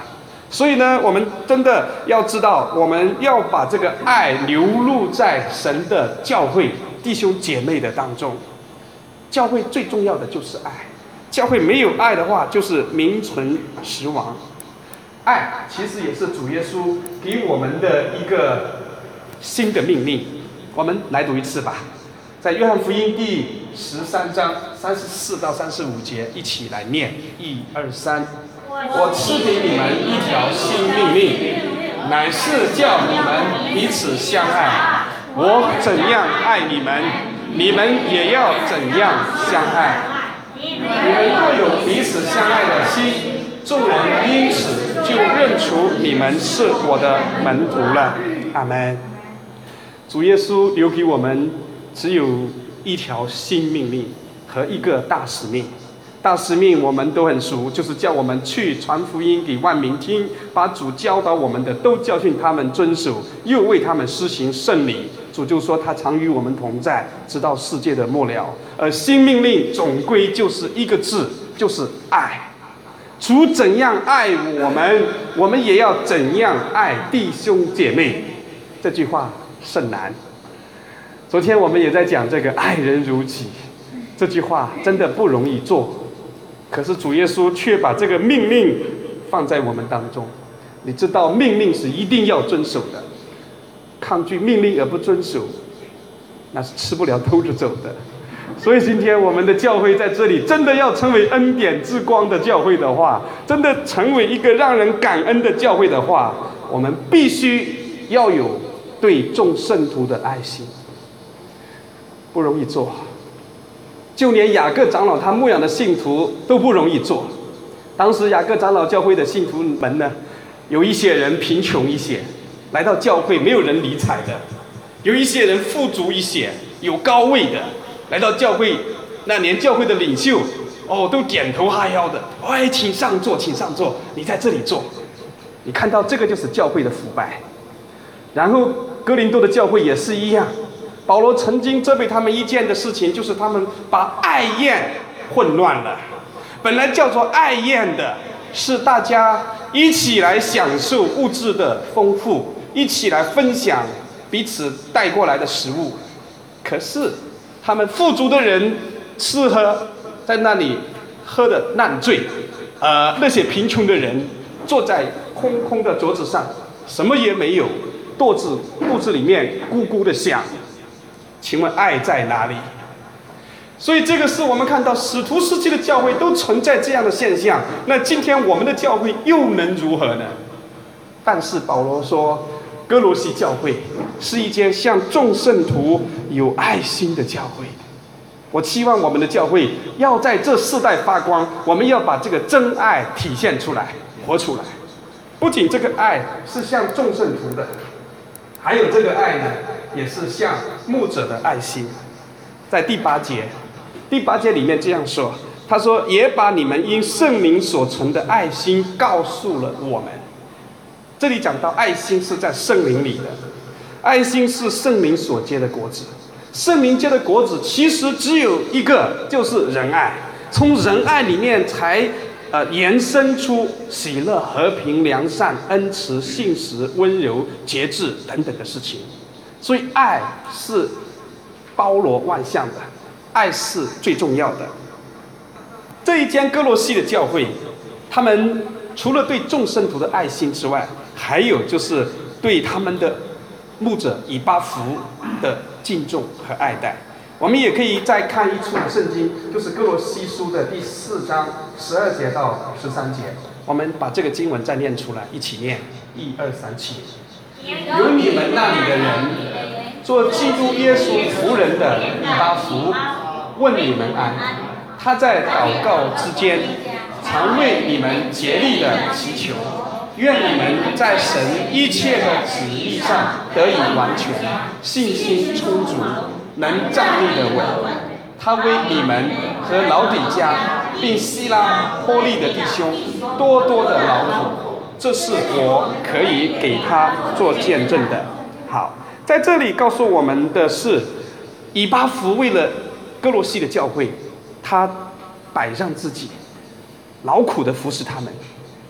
所以呢，我们真的要知道，我们要把这个爱流露在神的教会弟兄姐妹的当中。教会最重要的就是爱，教会没有爱的话，就是名存实亡。爱其实也是主耶稣给我们的一个新的命令。我们来读一次吧，在约翰福音第十三章三十四到三十五节，一起来念，一二三。我赐给你们一条新命令，乃是叫你们彼此相爱。我怎样爱你们，你们也要怎样相爱。你们若有彼此相爱的心，众人因此就认出你们是我的门徒了。阿们。主耶稣留给我们只有一条新命令和一个大使命。大使命我们都很熟，就是叫我们去传福音给万民听，把主教导我们的都教训他们遵守，又为他们施行圣礼。主就说他常与我们同在，直到世界的末了。而新命令总归就是一个字，就是爱。主怎样爱我们，我们也要怎样爱弟兄姐妹。这句话甚难。昨天我们也在讲这个爱人如己，这句话真的不容易做。可是主耶稣却把这个命令放在我们当中。你知道命令是一定要遵守的，抗拒命令而不遵守，那是吃不了兜着走的。所以今天我们的教会在这里真的要成为恩典之光的教会的话，真的成为一个让人感恩的教会的话，我们必须要有对众圣徒的爱心。不容易做，就连雅各长老他牧养的信徒都不容易做。当时雅各长老教会的信徒们呢，有一些人贫穷一些，来到教会没有人理睬的；有一些人富足一些，有高位的，来到教会，那连教会的领袖哦都点头哈腰的，哎，请上座，请上座，你在这里坐。你看到这个就是教会的腐败。然后哥林多的教会也是一样。保罗曾经责备他们一件的事情，就是他们把爱宴混乱了。本来叫做爱宴的是大家一起来享受物质的丰富，一起来分享彼此带过来的食物。可是他们富足的人吃喝在那里喝得烂醉，呃，那些贫穷的人坐在空空的桌子上，什么也没有，肚子肚子里面咕咕的响。请问爱在哪里？所以这个是我们看到使徒时期的教会都存在这样的现象。那今天我们的教会又能如何呢？但是保罗说，哥罗西教会是一间向众圣徒有爱心的教会。我期望我们的教会要在这世代发光，我们要把这个真爱体现出来，活出来。不仅这个爱是向众圣徒的，还有这个爱呢，也是向牧者的爱心。在第八节，第八节里面这样说，他说：“也把你们因圣灵所存的爱心告诉了我们。”这里讲到爱心是在圣灵里的，爱心是圣灵所结的果子。圣灵结的果子其实只有一个，就是仁爱。从仁爱里面才呃，延伸出喜乐、和平、良善、恩慈、信实、温柔、节制等等的事情。所以爱是包罗万象的，爱是最重要的。这一间哥罗西的教会，他们除了对众圣徒的爱心之外，还有就是对他们的牧者以巴弗的敬重和爱戴。我们也可以再看一处圣经，就是哥罗西书的第四章十二节到十三节。我们把这个经文再念出来，一起念，一二三七。有你们那里的人，做基督耶稣仆人的以巴弗，问你们安。他在祷告之间，常为你们竭力的祈求，愿你们在神一切的旨意上得以完全，信心充足，能站立的稳。他为你们和老底嘉并希拉波利的弟兄多多的劳苦，这是我可以给他做见证的。好，在这里告诉我们的是，以巴弗为了哥罗西的教会，他摆上自己，劳苦的服侍他们，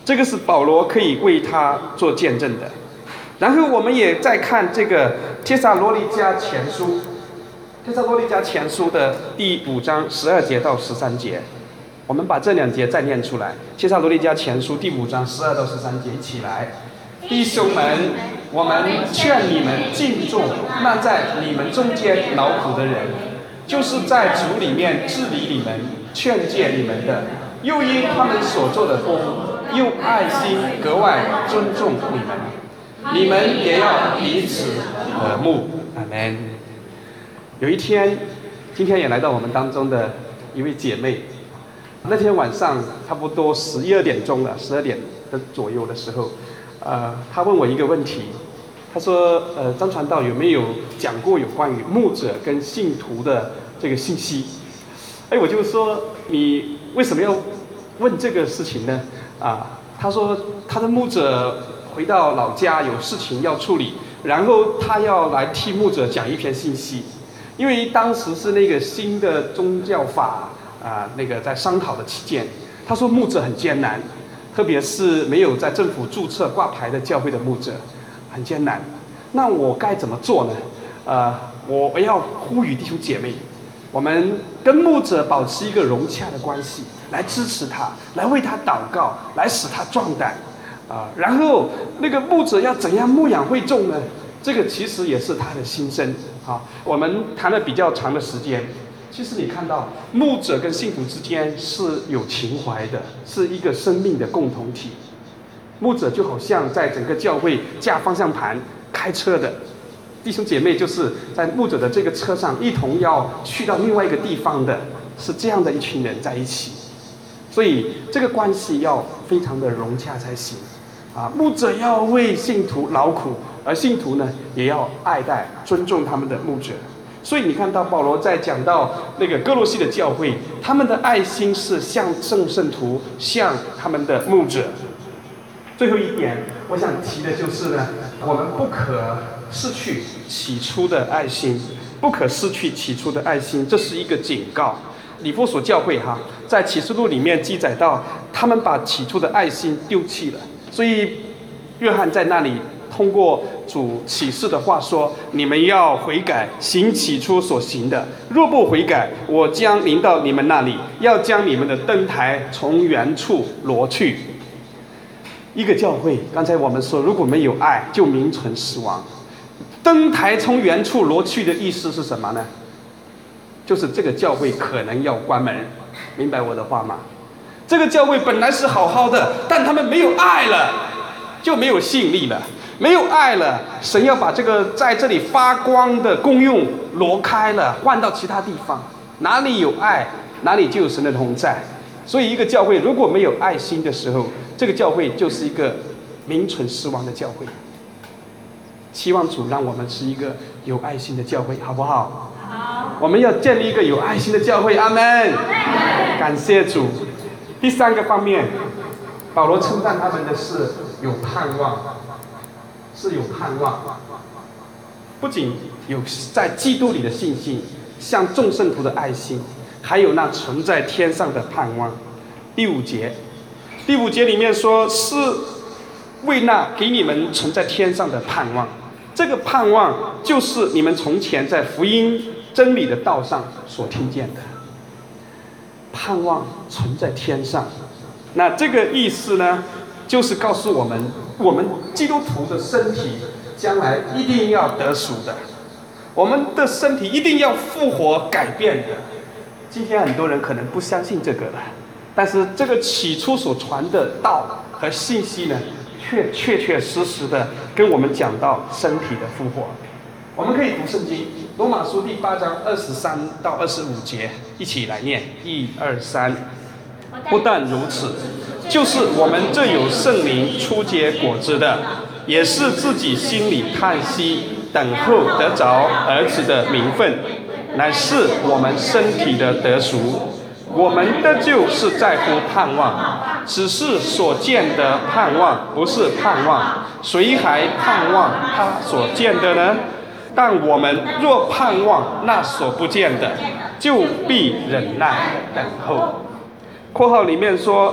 这个是保罗可以为他做见证的。然后我们也再看这个帖撒罗尼迦前书，帖撒罗尼迦前书的第五章十二节到十三节，我们把这两节再念出来。帖撒罗尼迦前书第五章十二到十三节，一起来。弟兄们，我们劝你们敬重那在你们中间劳苦的人，就是在主里面治理你们、劝诫你们的，又因他们所做的工，用爱心格外尊重你们。你们也要彼此和睦。阿们。有一天，今天也来到我们当中的一位姐妹，那天晚上差不多十一二点钟了，十二点的左右的时候，呃，她问我一个问题，她说：“呃，张传道有没有讲过有关于牧者跟信徒的这个信息？”哎，我就说你为什么要问这个事情呢？啊，她说她的牧者回到老家有事情要处理，然后他要来替牧者讲一篇信息，因为当时是那个新的宗教法啊、呃，那个在商讨的期间，他说牧者很艰难，特别是没有在政府注册挂牌的教会的牧者很艰难。那我该怎么做呢？呃，我要呼吁弟兄姐妹，我们跟牧者保持一个融洽的关系，来支持他，来为他祷告，来使他壮胆。啊，然后那个牧者要怎样牧养会众呢？这个其实也是他的心声啊。我们谈了比较长的时间，其实你看到牧者跟信徒之间是有情怀的，是一个生命的共同体。牧者就好像在整个教会驾方向盘开车的，弟兄姐妹就是在牧者的这个车上一同要去到另外一个地方的，是这样的一群人在一起。所以这个关系要非常的融洽才行。啊，牧者要为信徒劳苦，而信徒呢也要爱戴、尊重他们的牧者。所以你看到保罗在讲到那个哥罗西的教会，他们的爱心是向众圣徒，向他们的牧者。最后一点，我想提的就是呢，我们不可失去起初的爱心，不可失去起初的爱心，这是一个警告。以弗所教会哈，在启示录里面记载到，他们把起初的爱心丢弃了。所以，约翰在那里通过主启示的话说：“你们要悔改，行起初所行的。若不悔改，我将临到你们那里，要将你们的灯台从原处挪去。”一个教会，刚才我们说，如果没有爱，就名存实亡。灯台从原处挪去的意思是什么呢？就是这个教会可能要关门，明白我的话吗？这个教会本来是好好的，但他们没有爱了，就没有吸引力了。没有爱了，神要把这个在这里发光的功用挪开了，换到其他地方。哪里有爱，哪里就有神的同在。所以，一个教会如果没有爱心的时候，这个教会就是一个名存实亡的教会。希望主让我们是一个有爱心的教会，好不好？好。我们要建立一个有爱心的教会，阿们。感谢主。第三个方面，保罗称赞他们的是有盼望，是有盼望。不仅有在基督里的信心，向众圣徒的爱心，还有那存在天上的盼望。第五节，第五节里面说，是为那给你们存在天上的盼望。这个盼望就是你们从前在福音真理的道上所听见的。盼望存在天上，那这个意思呢，就是告诉我们，我们基督徒的身体将来一定要得赎的，我们的身体一定要复活改变的。今天很多人可能不相信这个了，但是这个起初所传的道和信息呢，却确确实实的跟我们讲到身体的复活。我们可以读圣经，罗马书第八章二十三到二十五节，一起来念，一二三。不但如此，就是我们这有圣灵初结果子的，也是自己心里叹息，等候得着儿子的名分，乃是我们身体的得赎。我们的救是在乎盼望，只是所见的盼望不是盼望，谁还盼望他所见的呢？但我们若盼望那所不见的，就必忍耐等候。括号里面说，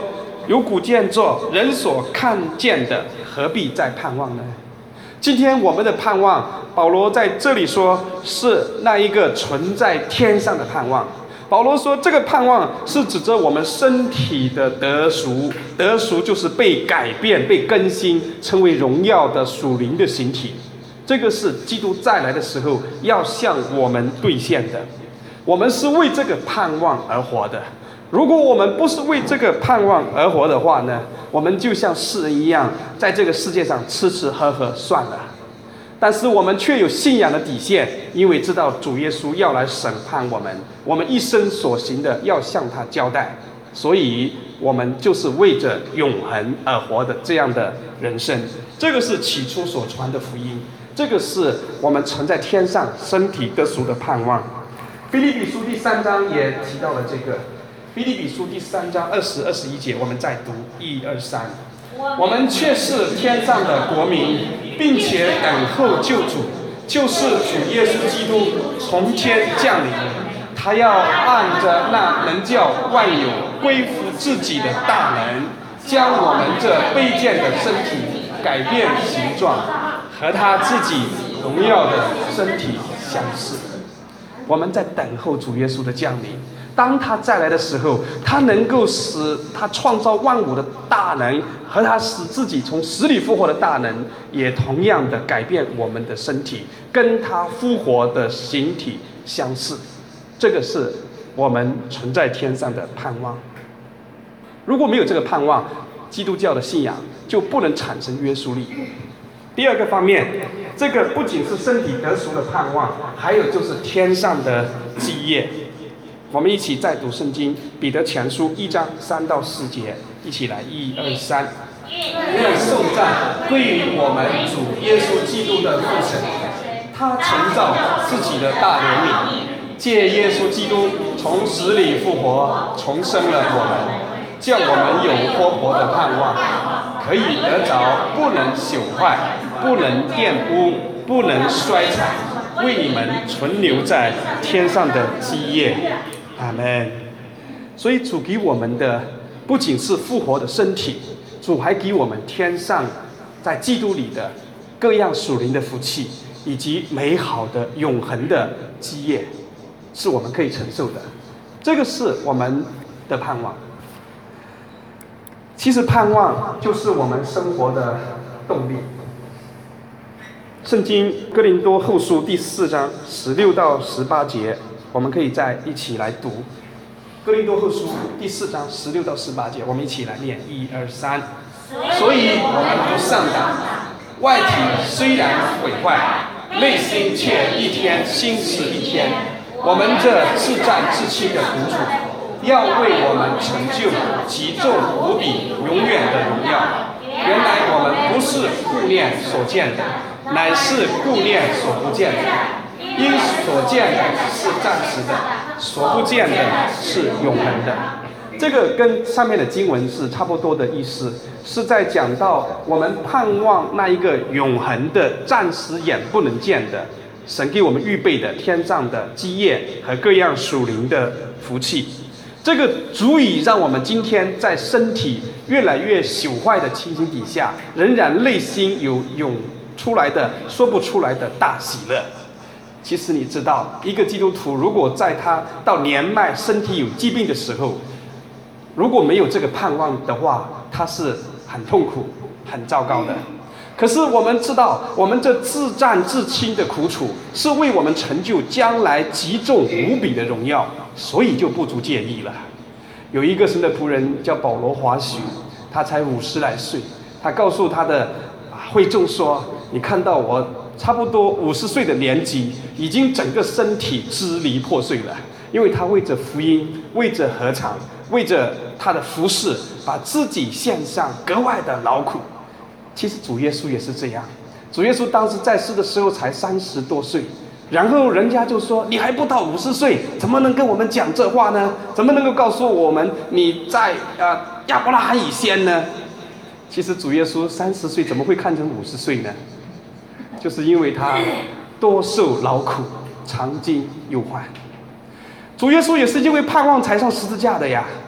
有古建作，人所看见的，何必再盼望呢？今天我们的盼望，保罗在这里说是那一个存在天上的盼望。保罗说，这个盼望是指着我们身体的得赎，得赎就是被改变、被更新，成为荣耀的属灵的形体。这个是基督再来的时候要向我们兑现的。我们是为这个盼望而活的。如果我们不是为这个盼望而活的话呢，我们就像世人一样，在这个世界上吃吃喝喝算了。但是我们却有信仰的底线，因为知道主耶稣要来审判我们，我们一生所行的要向他交代，所以我们就是为着永恒而活的这样的人生。这个是起初所传的福音，这个是我们存在天上身体得赎的盼望。腓立比书第三章也提到了这个。腓立比书第三章二十、二十一节，我们再读一二三。我们却是天上的国民，并且等候救主，就是主耶稣基督从天降临。他要按着那能叫万有归服自己的大能，将我们这卑贱的身体改变形状，和他自己荣耀的身体相似。我们在等候主耶稣的降临。当他再来的时候，他能够使他创造万物的大能和他使自己从死里复活的大能，也同样的改变我们的身体，跟他复活的形体相似。这个是我们存在天上的盼望。如果没有这个盼望，基督教的信仰就不能产生约束力。第二个方面，这个不仅是身体得赎的盼望，还有就是天上的基业。我们一起再读圣经，彼得前书一章三到四节，一起来，一二三。愿颂赞归于我们主耶稣基督的父神，他曾造自己的大怜悯，借耶稣基督从死里复活，重生了我们，叫我们有活泼的盼望，可以得着不能朽坏、不能玷污、不能衰残，为你们存留在天上的基业。阿们。所以主给我们的不仅是复活的身体，主还给我们天上在基督里的各样属灵的福气，以及美好的永恒的基业，是我们可以承受的。这个是我们的盼望。其实盼望就是我们生活的动力。圣经哥林多后书第四章十六到十八节，我们可以再一起来读。哥林多后书第四章十六到十八节，我们一起来念，一二三。所以我们不上当，外体虽然毁坏，内心却一天新似一天。我们这自战自弃的苦楚，要为我们成就极重无比永远的荣耀。原来我们不是顾念所见的，乃是顾念所不见的。因所见的是暂时的，所不见的是永恒的。这个跟上面的经文是差不多的意思，是在讲到我们盼望那一个永恒的、暂时眼不能见的神给我们预备的天上的基业和各样属灵的福气。这个足以让我们今天在身体越来越朽坏的情形底下，仍然内心有涌出来的说不出来的大喜乐。其实你知道，一个基督徒如果在他到年迈、身体有疾病的时候，如果没有这个盼望的话，他是很痛苦、很糟糕的。可是我们知道，我们这自战自亲的苦楚，是为我们成就将来极重无比的荣耀，所以就不足介意了。有一个神的仆人叫保罗华许，他才五十来岁，他告诉他的会众说：“你看到我差不多五十岁的年纪，已经整个身体支离破碎了，因为他为着福音，为着合场，为着他的服事，把自己献上，格外的劳苦。”其实主耶稣也是这样，主耶稣当时在世的时候才三十多岁，然后人家就说：“你还不到五十岁，怎么能跟我们讲这话呢？怎么能够告诉我们你在呃亚伯拉罕以先呢？”其实主耶稣三十岁怎么会看成五十岁呢？就是因为他多受劳苦，常经忧患。主耶稣也是因为盼望才上十字架的呀。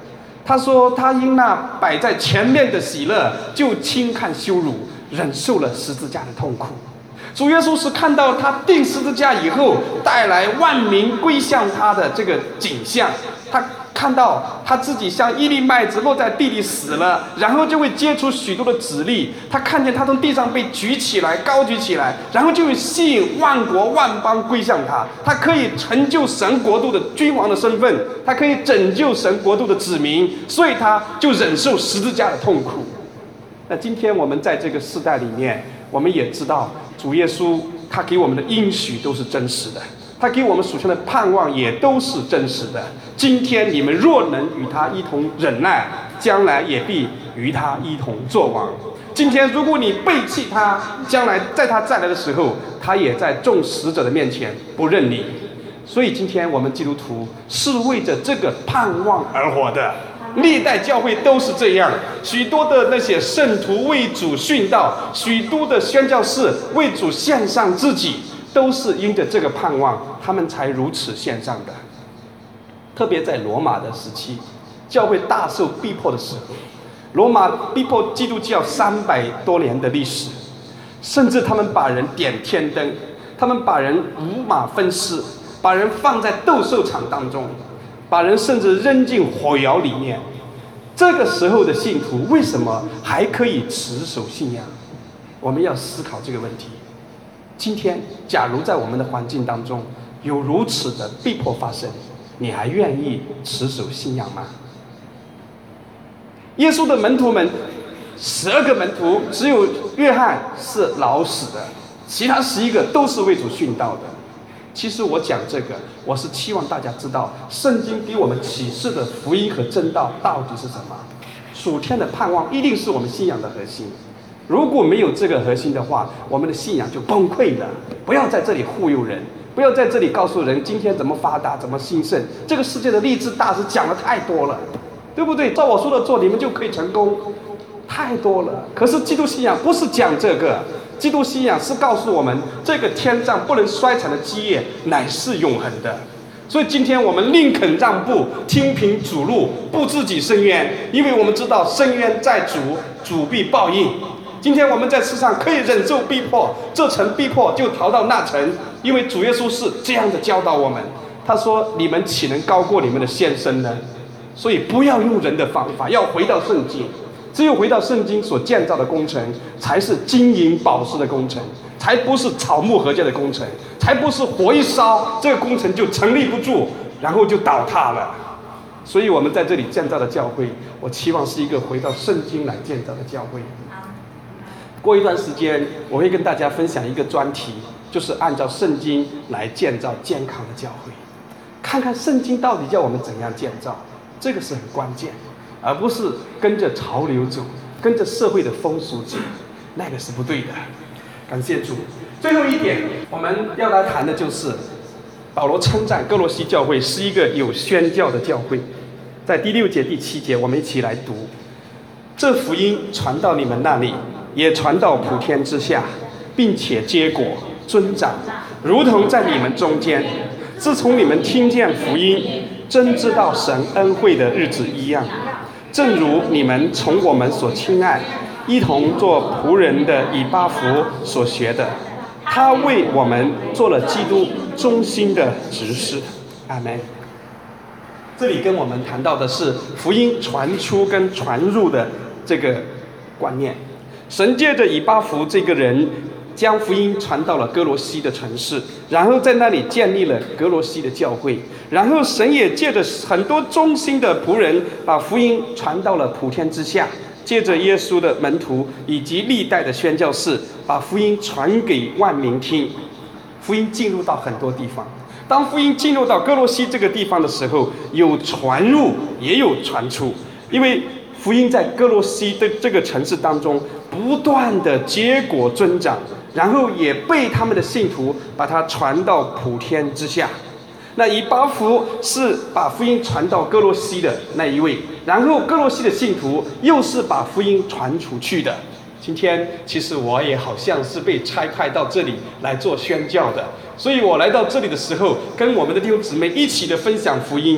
他说他因那摆在前面的喜乐，就轻看羞辱，忍受了十字架的痛苦。主耶稣是看到他钉十字架以后带来万民归向他的这个景象，他看到他自己像一粒麦子落在地里死了，然后就会结出许多的籽粒。他看见他从地上被举起来，高举起来，然后就会吸引万国万邦归向他。他可以成就神国度的君王的身份，他可以拯救神国度的子民，所以他就忍受十字架的痛苦。那今天我们在这个世代里面，我们也知道主耶稣他给我们的应许都是真实的，他给我们属天的盼望也都是真实的。今天你们若能与他一同忍耐，将来也必与他一同作王。今天如果你背弃他，将来在他再来的时候，他也在众使者的面前不认你。所以今天我们基督徒是为着这个盼望而活的。历代教会都是这样，许多的那些圣徒为主殉道，许多的宣教士为主献上自己，都是因着这个盼望，他们才如此献上的。特别在罗马的时期，教会大受逼迫的时候，罗马逼迫基督教三百多年的历史，甚至他们把人点天灯，他们把人五马分尸，把人放在斗兽场当中，把人甚至扔进火窑里面。这个时候的信徒为什么还可以持守信仰？我们要思考这个问题。今天假如在我们的环境当中有如此的逼迫发生，你还愿意持守信仰吗？耶稣的门徒们，十二个门徒只有约翰是老死的，其他十一个都是为主殉道的。其实我讲这个，我是期望大家知道圣经给我们启示的福音和真道到底是什么。属天的盼望一定是我们信仰的核心，如果没有这个核心的话，我们的信仰就崩溃了。不要在这里忽悠人，不要在这里告诉人今天怎么发达怎么兴盛，这个世界的励志大师讲的太多了，对不对？照我说的做，你们就可以成功，太多了。可是基督信仰不是讲这个，基督信仰是告诉我们，这个天上不能衰残的基业乃是永恒的。所以今天我们宁肯让步，听凭主路，不自己伸冤，因为我们知道伸冤在主，主必报应。今天我们在世上可以忍受逼迫，这层逼迫就逃到那层，因为主耶稣是这样的教导我们。他说：“你们岂能高过你们的先生呢？”所以不要用人的方法，要回到圣经。只有回到圣经所建造的工程，才是金银宝石的工程，才不是草木合建的工程，才不是火一烧这个工程就成立不住，然后就倒塌了。所以我们在这里建造的教会，我期望是一个回到圣经来建造的教会。过一段时间，我会跟大家分享一个专题，就是按照圣经来建造健康的教会，看看圣经到底叫我们怎样建造，这个是很关键。而不是跟着潮流走，跟着社会的风俗走，那个是不对的。感谢主。最后一点，我们要来谈的就是保罗称赞哥罗西教会是一个有宣教的教会。在第六节、第七节，我们一起来读：这福音传到你们那里，也传到普天之下，并且结果增长，如同在你们中间。自从你们听见福音，真知道神恩惠的日子一样。正如你们从我们所亲爱、一同做仆人的以巴弗所学的，他为我们做了基督忠心的执事。阿们。这里跟我们谈到的是福音传出跟传入的这个观念。神借着以巴弗这个人，将福音传到了哥罗西的城市，然后在那里建立了哥罗西的教会。然后神也借着很多忠心的仆人，把福音传到了普天之下。借着耶稣的门徒以及历代的宣教士，把福音传给万民听。福音进入到很多地方。当福音进入到哥罗西这个地方的时候，有传入也有传出，因为福音在哥罗西的这个城市当中不断的结果增长，然后也被他们的信徒把它传到普天之下。那以巴弗是把福音传到哥罗西的那一位，然后哥罗西的信徒又是把福音传出去的。今天其实我也好像是被差派到这里来做宣教的，所以我来到这里的时候，跟我们的弟兄姊妹一起的分享福音，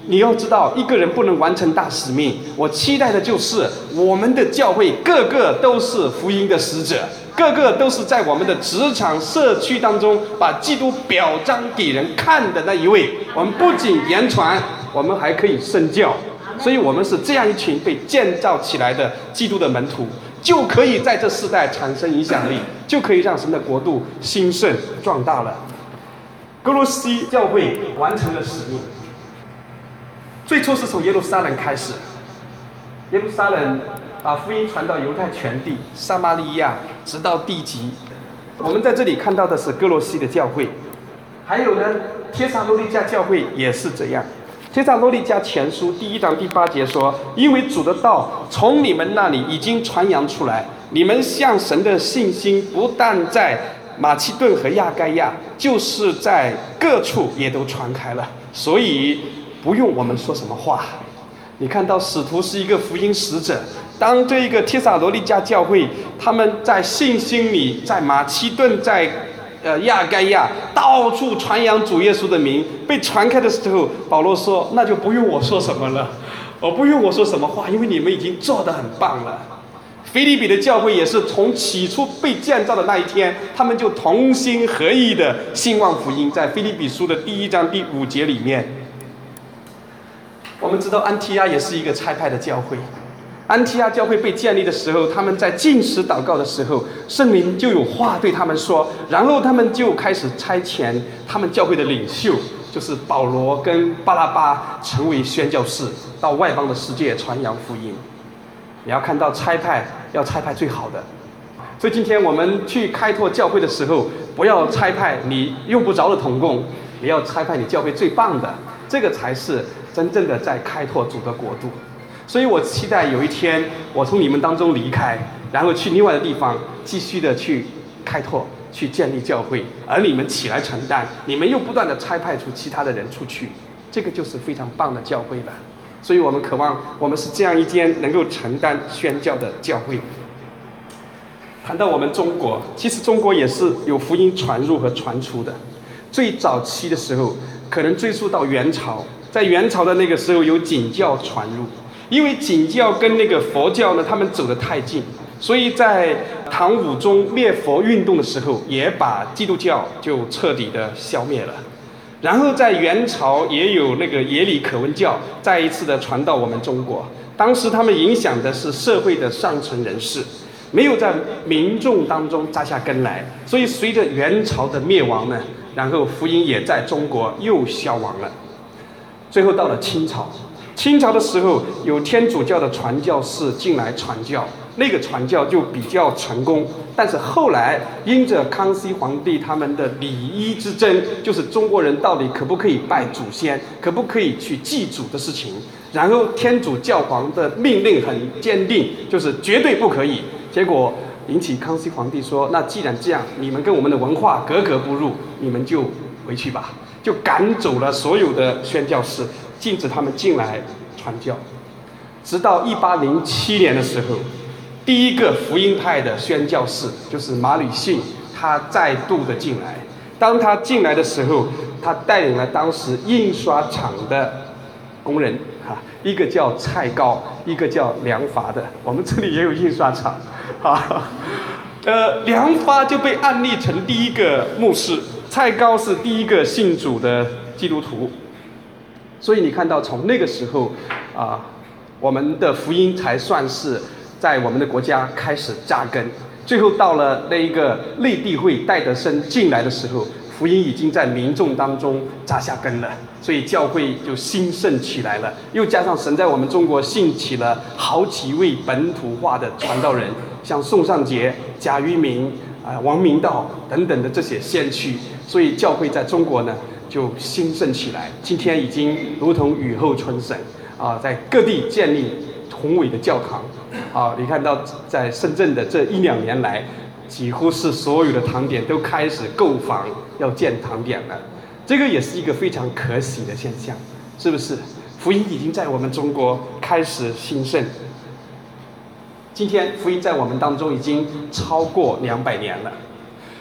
你要知道，一个人不能完成大使命。我期待的就是我们的教会个个都是福音的使者，个个都是在我们的职场、社区当中把基督表彰给人看的那一位。我们不仅言传，我们还可以身教。所以我们是这样一群被建造起来的基督的门徒，就可以在这世代产生影响力，就可以让神的国度兴盛壮大了。哥罗西教会完成了使命，最初是从耶路撒冷开始，耶路撒冷把福音传到犹太全地、撒玛利亚，直到地极。我们在这里看到的是哥罗西的教会，还有呢，帖撒罗尼迦教会也是这样。帖撒罗尼迦前书第一章第八节说：“因为主的道从你们那里已经传扬出来，你们向神的信心不但在马其顿和亚该亚，就是在各处也都传开了。所以不用我们说什么话。”你看到使徒是一个福音使者，当这一个帖撒罗尼迦教会他们在信心里，在马其顿，在呃，亚该亚到处传扬主耶稣的名，被传开的时候，保罗说：“那就不用我说什么了，我不用我说什么话，因为你们已经做得很棒了。”腓立比的教会也是从起初被建造的那一天，他们就同心合意的兴旺福音，在腓立比书的第一章第五节里面，我们知道安提阿也是一个差派的教会。安提阿教会被建立的时候，他们在禁食祷告的时候，圣灵就有话对他们说，然后他们就开始差遣他们教会的领袖，就是保罗跟巴拉巴成为宣教士，到外邦的世界传扬福音。你要看到差派，要差派最好的。所以今天我们去开拓教会的时候，不要差派你用不着的同工，你要差派你教会最棒的，这个才是真正的在开拓主的国度。所以我期待有一天我从你们当中离开，然后去另外的地方继续的去开拓，去建立教会，而你们起来承担，你们又不断的差派出其他的人出去，这个就是非常棒的教会了。所以我们渴望我们是这样一间能够承担宣教的教会。谈到我们中国，其实中国也是有福音传入和传出的。最早期的时候可能追溯到元朝，在元朝的那个时候有景教传入，因为景教跟那个佛教呢，他们走得太近，所以在唐武宗灭佛运动的时候，也把基督教就彻底的消灭了。然后在元朝也有那个耶里可温教再一次的传到我们中国，当时他们影响的是社会的上层人士，没有在民众当中扎下根来，所以随着元朝的灭亡呢，然后福音也在中国又消亡了。最后到了清朝，清朝的时候有天主教的传教士进来传教，那个传教就比较成功。但是后来因着康熙皇帝他们的礼仪之争，就是中国人到底可不可以拜祖先，可不可以去祭祖的事情，然后天主教皇的命令很坚定，就是绝对不可以。结果引起康熙皇帝说，那既然这样，你们跟我们的文化格格不入，你们就回去吧，就赶走了所有的宣教士，禁止他们进来传教。直到一八零七年的时候，第一个福音派的宣教士就是马吕信，他再度的进来。当他进来的时候，他带领了当时印刷厂的工人，哈，一个叫蔡高，一个叫梁发的。我们这里也有印刷厂，哈，呃，梁发就被案例成第一个牧师，蔡高是第一个信主的基督徒。所以你看到从那个时候啊，我们的福音才算是在我们的国家开始扎根。最后到了那一个内地会戴德生进来的时候，福音已经在民众当中扎下根了，所以教会就兴盛起来了。又加上神在我们中国兴起了好几位本土化的传道人，像宋尚节、贾于明、啊、王明道等等的这些先驱，所以教会在中国呢就兴盛起来。今天已经如同雨后春笋啊，在各地建立宏伟的教堂。啊，你看到在深圳的这一两年来，几乎是所有的堂点都开始购房要建堂点了，这个也是一个非常可喜的现象，是不是？福音已经在我们中国开始兴盛。今天福音在我们当中已经超过两百年了。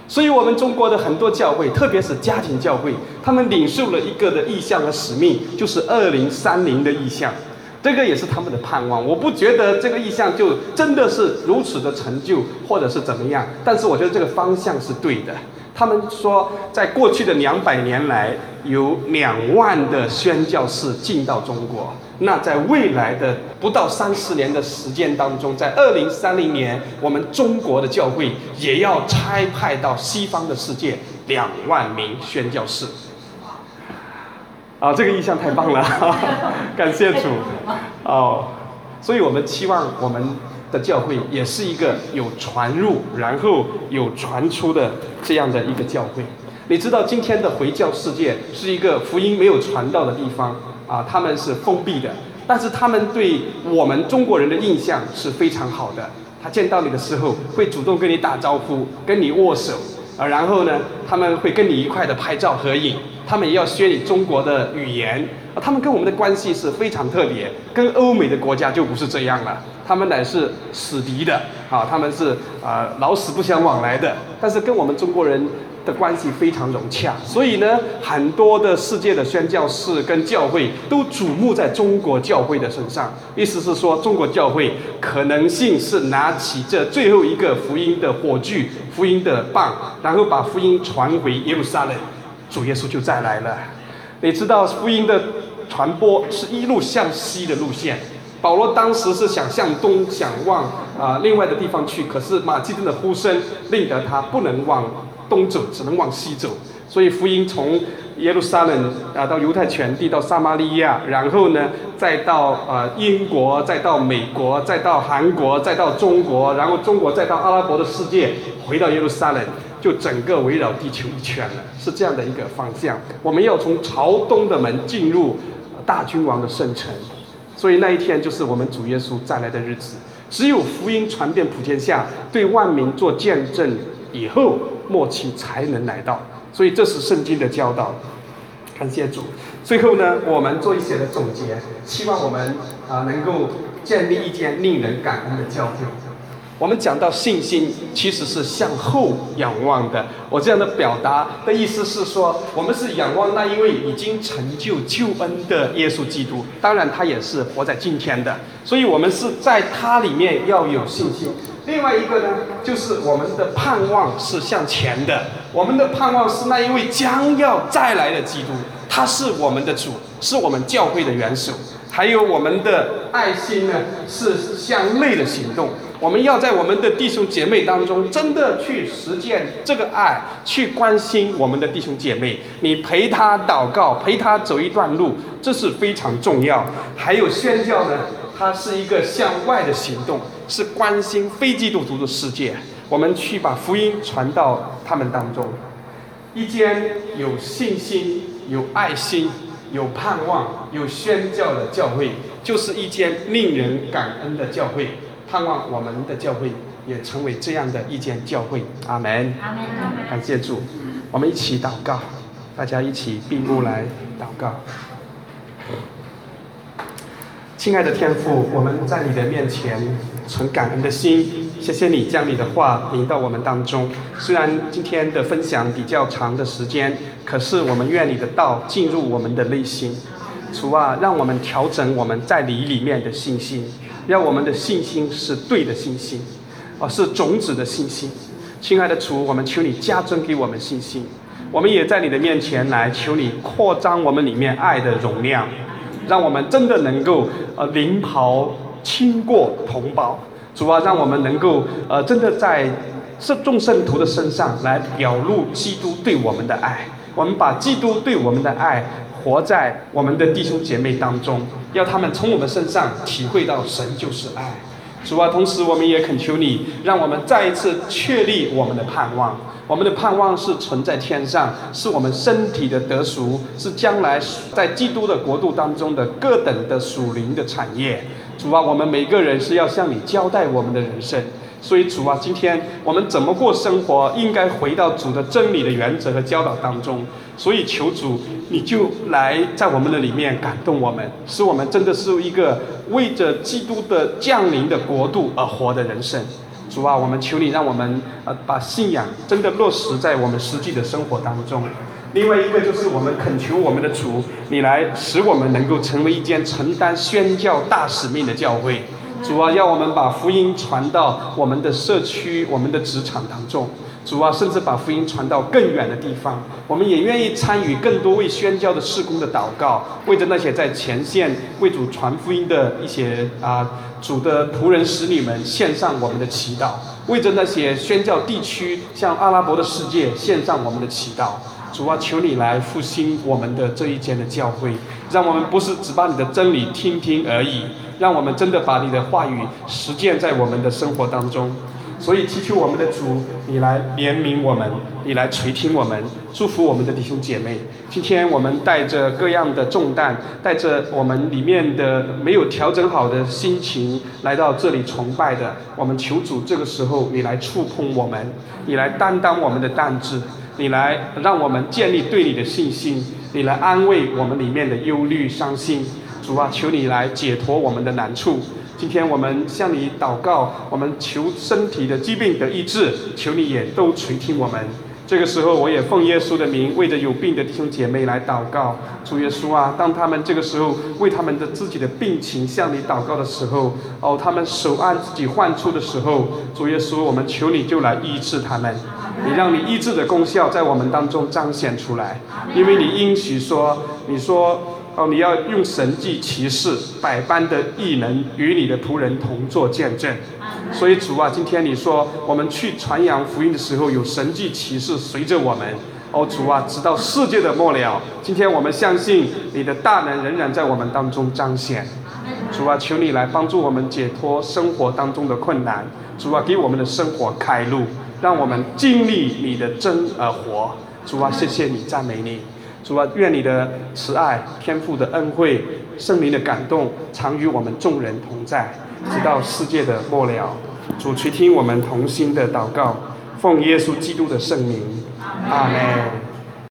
所以我们中国的很多教会，特别是家庭教会，他们领受了一个的意向和使命，就是二零三零的意向。这个也是他们的盼望。我不觉得这个意向就真的是如此的成就，或者是怎么样，但是我觉得这个方向是对的。他们说，在过去的两百年来，有两万的宣教士进到中国。那在未来的不到三十年的时间当中，在二零三零年，我们中国的教会也要差派到西方的世界两万名宣教士。啊，这个意向太棒了，感谢主。哦，所以我们期望我们的教会也是一个有传入，然后有传出的这样的一个教会。你知道今天的回教世界是一个福音没有传到的地方啊，他们是封闭的，但是他们对我们中国人的印象是非常好的。他见到你的时候会主动跟你打招呼，跟你握手啊，然后呢，他们会跟你一块的拍照合影。他们也要学你中国的语言啊，他们跟我们的关系是非常特别，跟欧美的国家就不是这样了，他们乃是死敌的啊，他们是啊、呃、老死不相往来的，但是跟我们中国人的关系非常融洽，所以呢，很多的世界的宣教士跟教会都瞩目在中国教会的身上，意思是说，中国教会可能性是拿起这最后一个福音的火炬、福音的棒，然后把福音传回耶路撒冷。主耶稣就再来了。你知道福音的传播是一路向西的路线，保罗当时是想向东想往啊、呃、另外的地方去，可是马其顿的呼声令得他不能往东走，只能往西走。所以福音从耶路撒冷啊到犹太全地，到撒玛利亚，然后呢再到呃英国，再到美国，再到韩国，再到中国，然后中国再到阿拉伯的世界，回到耶路撒冷。就整个围绕地球一圈了，是这样的一个方向。我们要从朝东的门进入大君王的圣城，所以那一天就是我们主耶稣再来的日子。只有福音传遍普天下，对万民做见证以后，末期才能来到。所以这是圣经的教导。感谢主。最后呢，我们做一些的总结，希望我们啊、呃、能够建立一间令人感恩的教会。我们讲到信心其实是向后仰望的，我这样的表达的意思是说，我们是仰望那一位已经成就救恩的耶稣基督，当然他也是活在今天的，所以我们是在他里面要有信心。另外一个呢，就是我们的盼望是向前的，我们的盼望是那一位将要再来的基督，他是我们的主，是我们教会的元首。还有我们的爱心呢，是向内的行动。我们要在我们的弟兄姐妹当中，真的去实践这个爱，去关心我们的弟兄姐妹。你陪他祷告，陪他走一段路，这是非常重要。还有宣教呢，它是一个向外的行动，是关心非基督徒的世界。我们去把福音传到他们当中。一间有信心、有爱心、有盼望、有宣教的教会，就是一间令人感恩的教会。盼望我们的教会也成为这样的一间教会。阿门。阿门。感谢主，我们一起祷告，大家一起闭目来祷告。亲爱的天父，我们在你的面前存感恩的心，谢谢你将你的话领到我们当中。虽然今天的分享比较长的时间，可是我们愿你的道进入我们的内心。主啊，让我们调整我们在你里面的信心，让我们的信心是对的信心，而是种子的信心。亲爱的主，我们求你加增给我们信心，我们也在你的面前来求你扩张我们里面爱的容量，让我们真的能够呃领跑轻过同胞。主啊，让我们能够呃真的在众圣徒的身上来表露基督对我们的爱，我们把基督对我们的爱活在我们的弟兄姐妹当中，要他们从我们身上体会到神就是爱。主啊，同时我们也恳求你，让我们再一次确立我们的盼望。我们的盼望是存在天上，是我们身体的得赎，是将来在基督的国度当中的各等的属灵的产业。主啊，我们每个人是要向你交代我们的人生。所以主啊，今天我们怎么过生活，应该回到主的真理的原则和教导当中。所以求主，你就来在我们的里面感动我们，使我们真的是一个为着基督的降临的国度而活的人生。 主啊，我们求你让我们呃把信仰真的落实在我们实际的生活当中。另外一个就是我们恳求我们的主，你来使我们能够成为一间承担宣教大使命的教会。主啊，要我们把福音传到我们的社区、我们的职场当中。主啊，甚至把福音传到更远的地方。我们也愿意参与更多为宣教的事工的祷告，为着那些在前线为主传福音的一些啊主的仆人使女们献上我们的祈祷，为着那些宣教地区像阿拉伯的世界献上我们的祈祷。主啊，求你来复兴我们的这一间的教会，让我们不是只把你的真理听听而已，让我们真的把你的话语实践在我们的生活当中。所以祈求我们的主，你来怜悯我们，你来垂听我们，祝福我们的弟兄姐妹。今天我们带着各样的重担，带着我们里面的没有调整好的心情来到这里崇拜的，我们求主这个时候你来触碰我们，你来担当我们的担子，你来让我们建立对你的信心，你来安慰我们里面的忧虑伤心。主啊，求你来解脱我们的难处。今天我们向你祷告，我们求身体的疾病得医治，求你也都垂听我们。这个时候我也奉耶稣的名为着有病的弟兄姐妹来祷告。主耶稣啊，当他们这个时候为他们的自己的病情向你祷告的时候，哦，他们手按自己患处的时候，主耶稣，我们求你就来医治他们，你让你医治的功效在我们当中彰显出来。因为你应许说，你说哦，你要用神迹奇事百般的异能与你的仆人同作见证。所以主啊，今天你说我们去传扬福音的时候，有神迹奇事随着我们。哦，主啊，直到世界的末了，今天我们相信你的大能仍然在我们当中彰显。主啊，求你来帮助我们解脱生活当中的困难。主啊，给我们的生活开路，让我们经历你的真而活。主啊，谢谢你，赞美你。主啊，愿你的慈爱、天父的恩惠、圣灵的感动常与我们众人同在，直到世界的末了。主垂听我们同心的祷告，奉耶稣基督的圣名，阿们。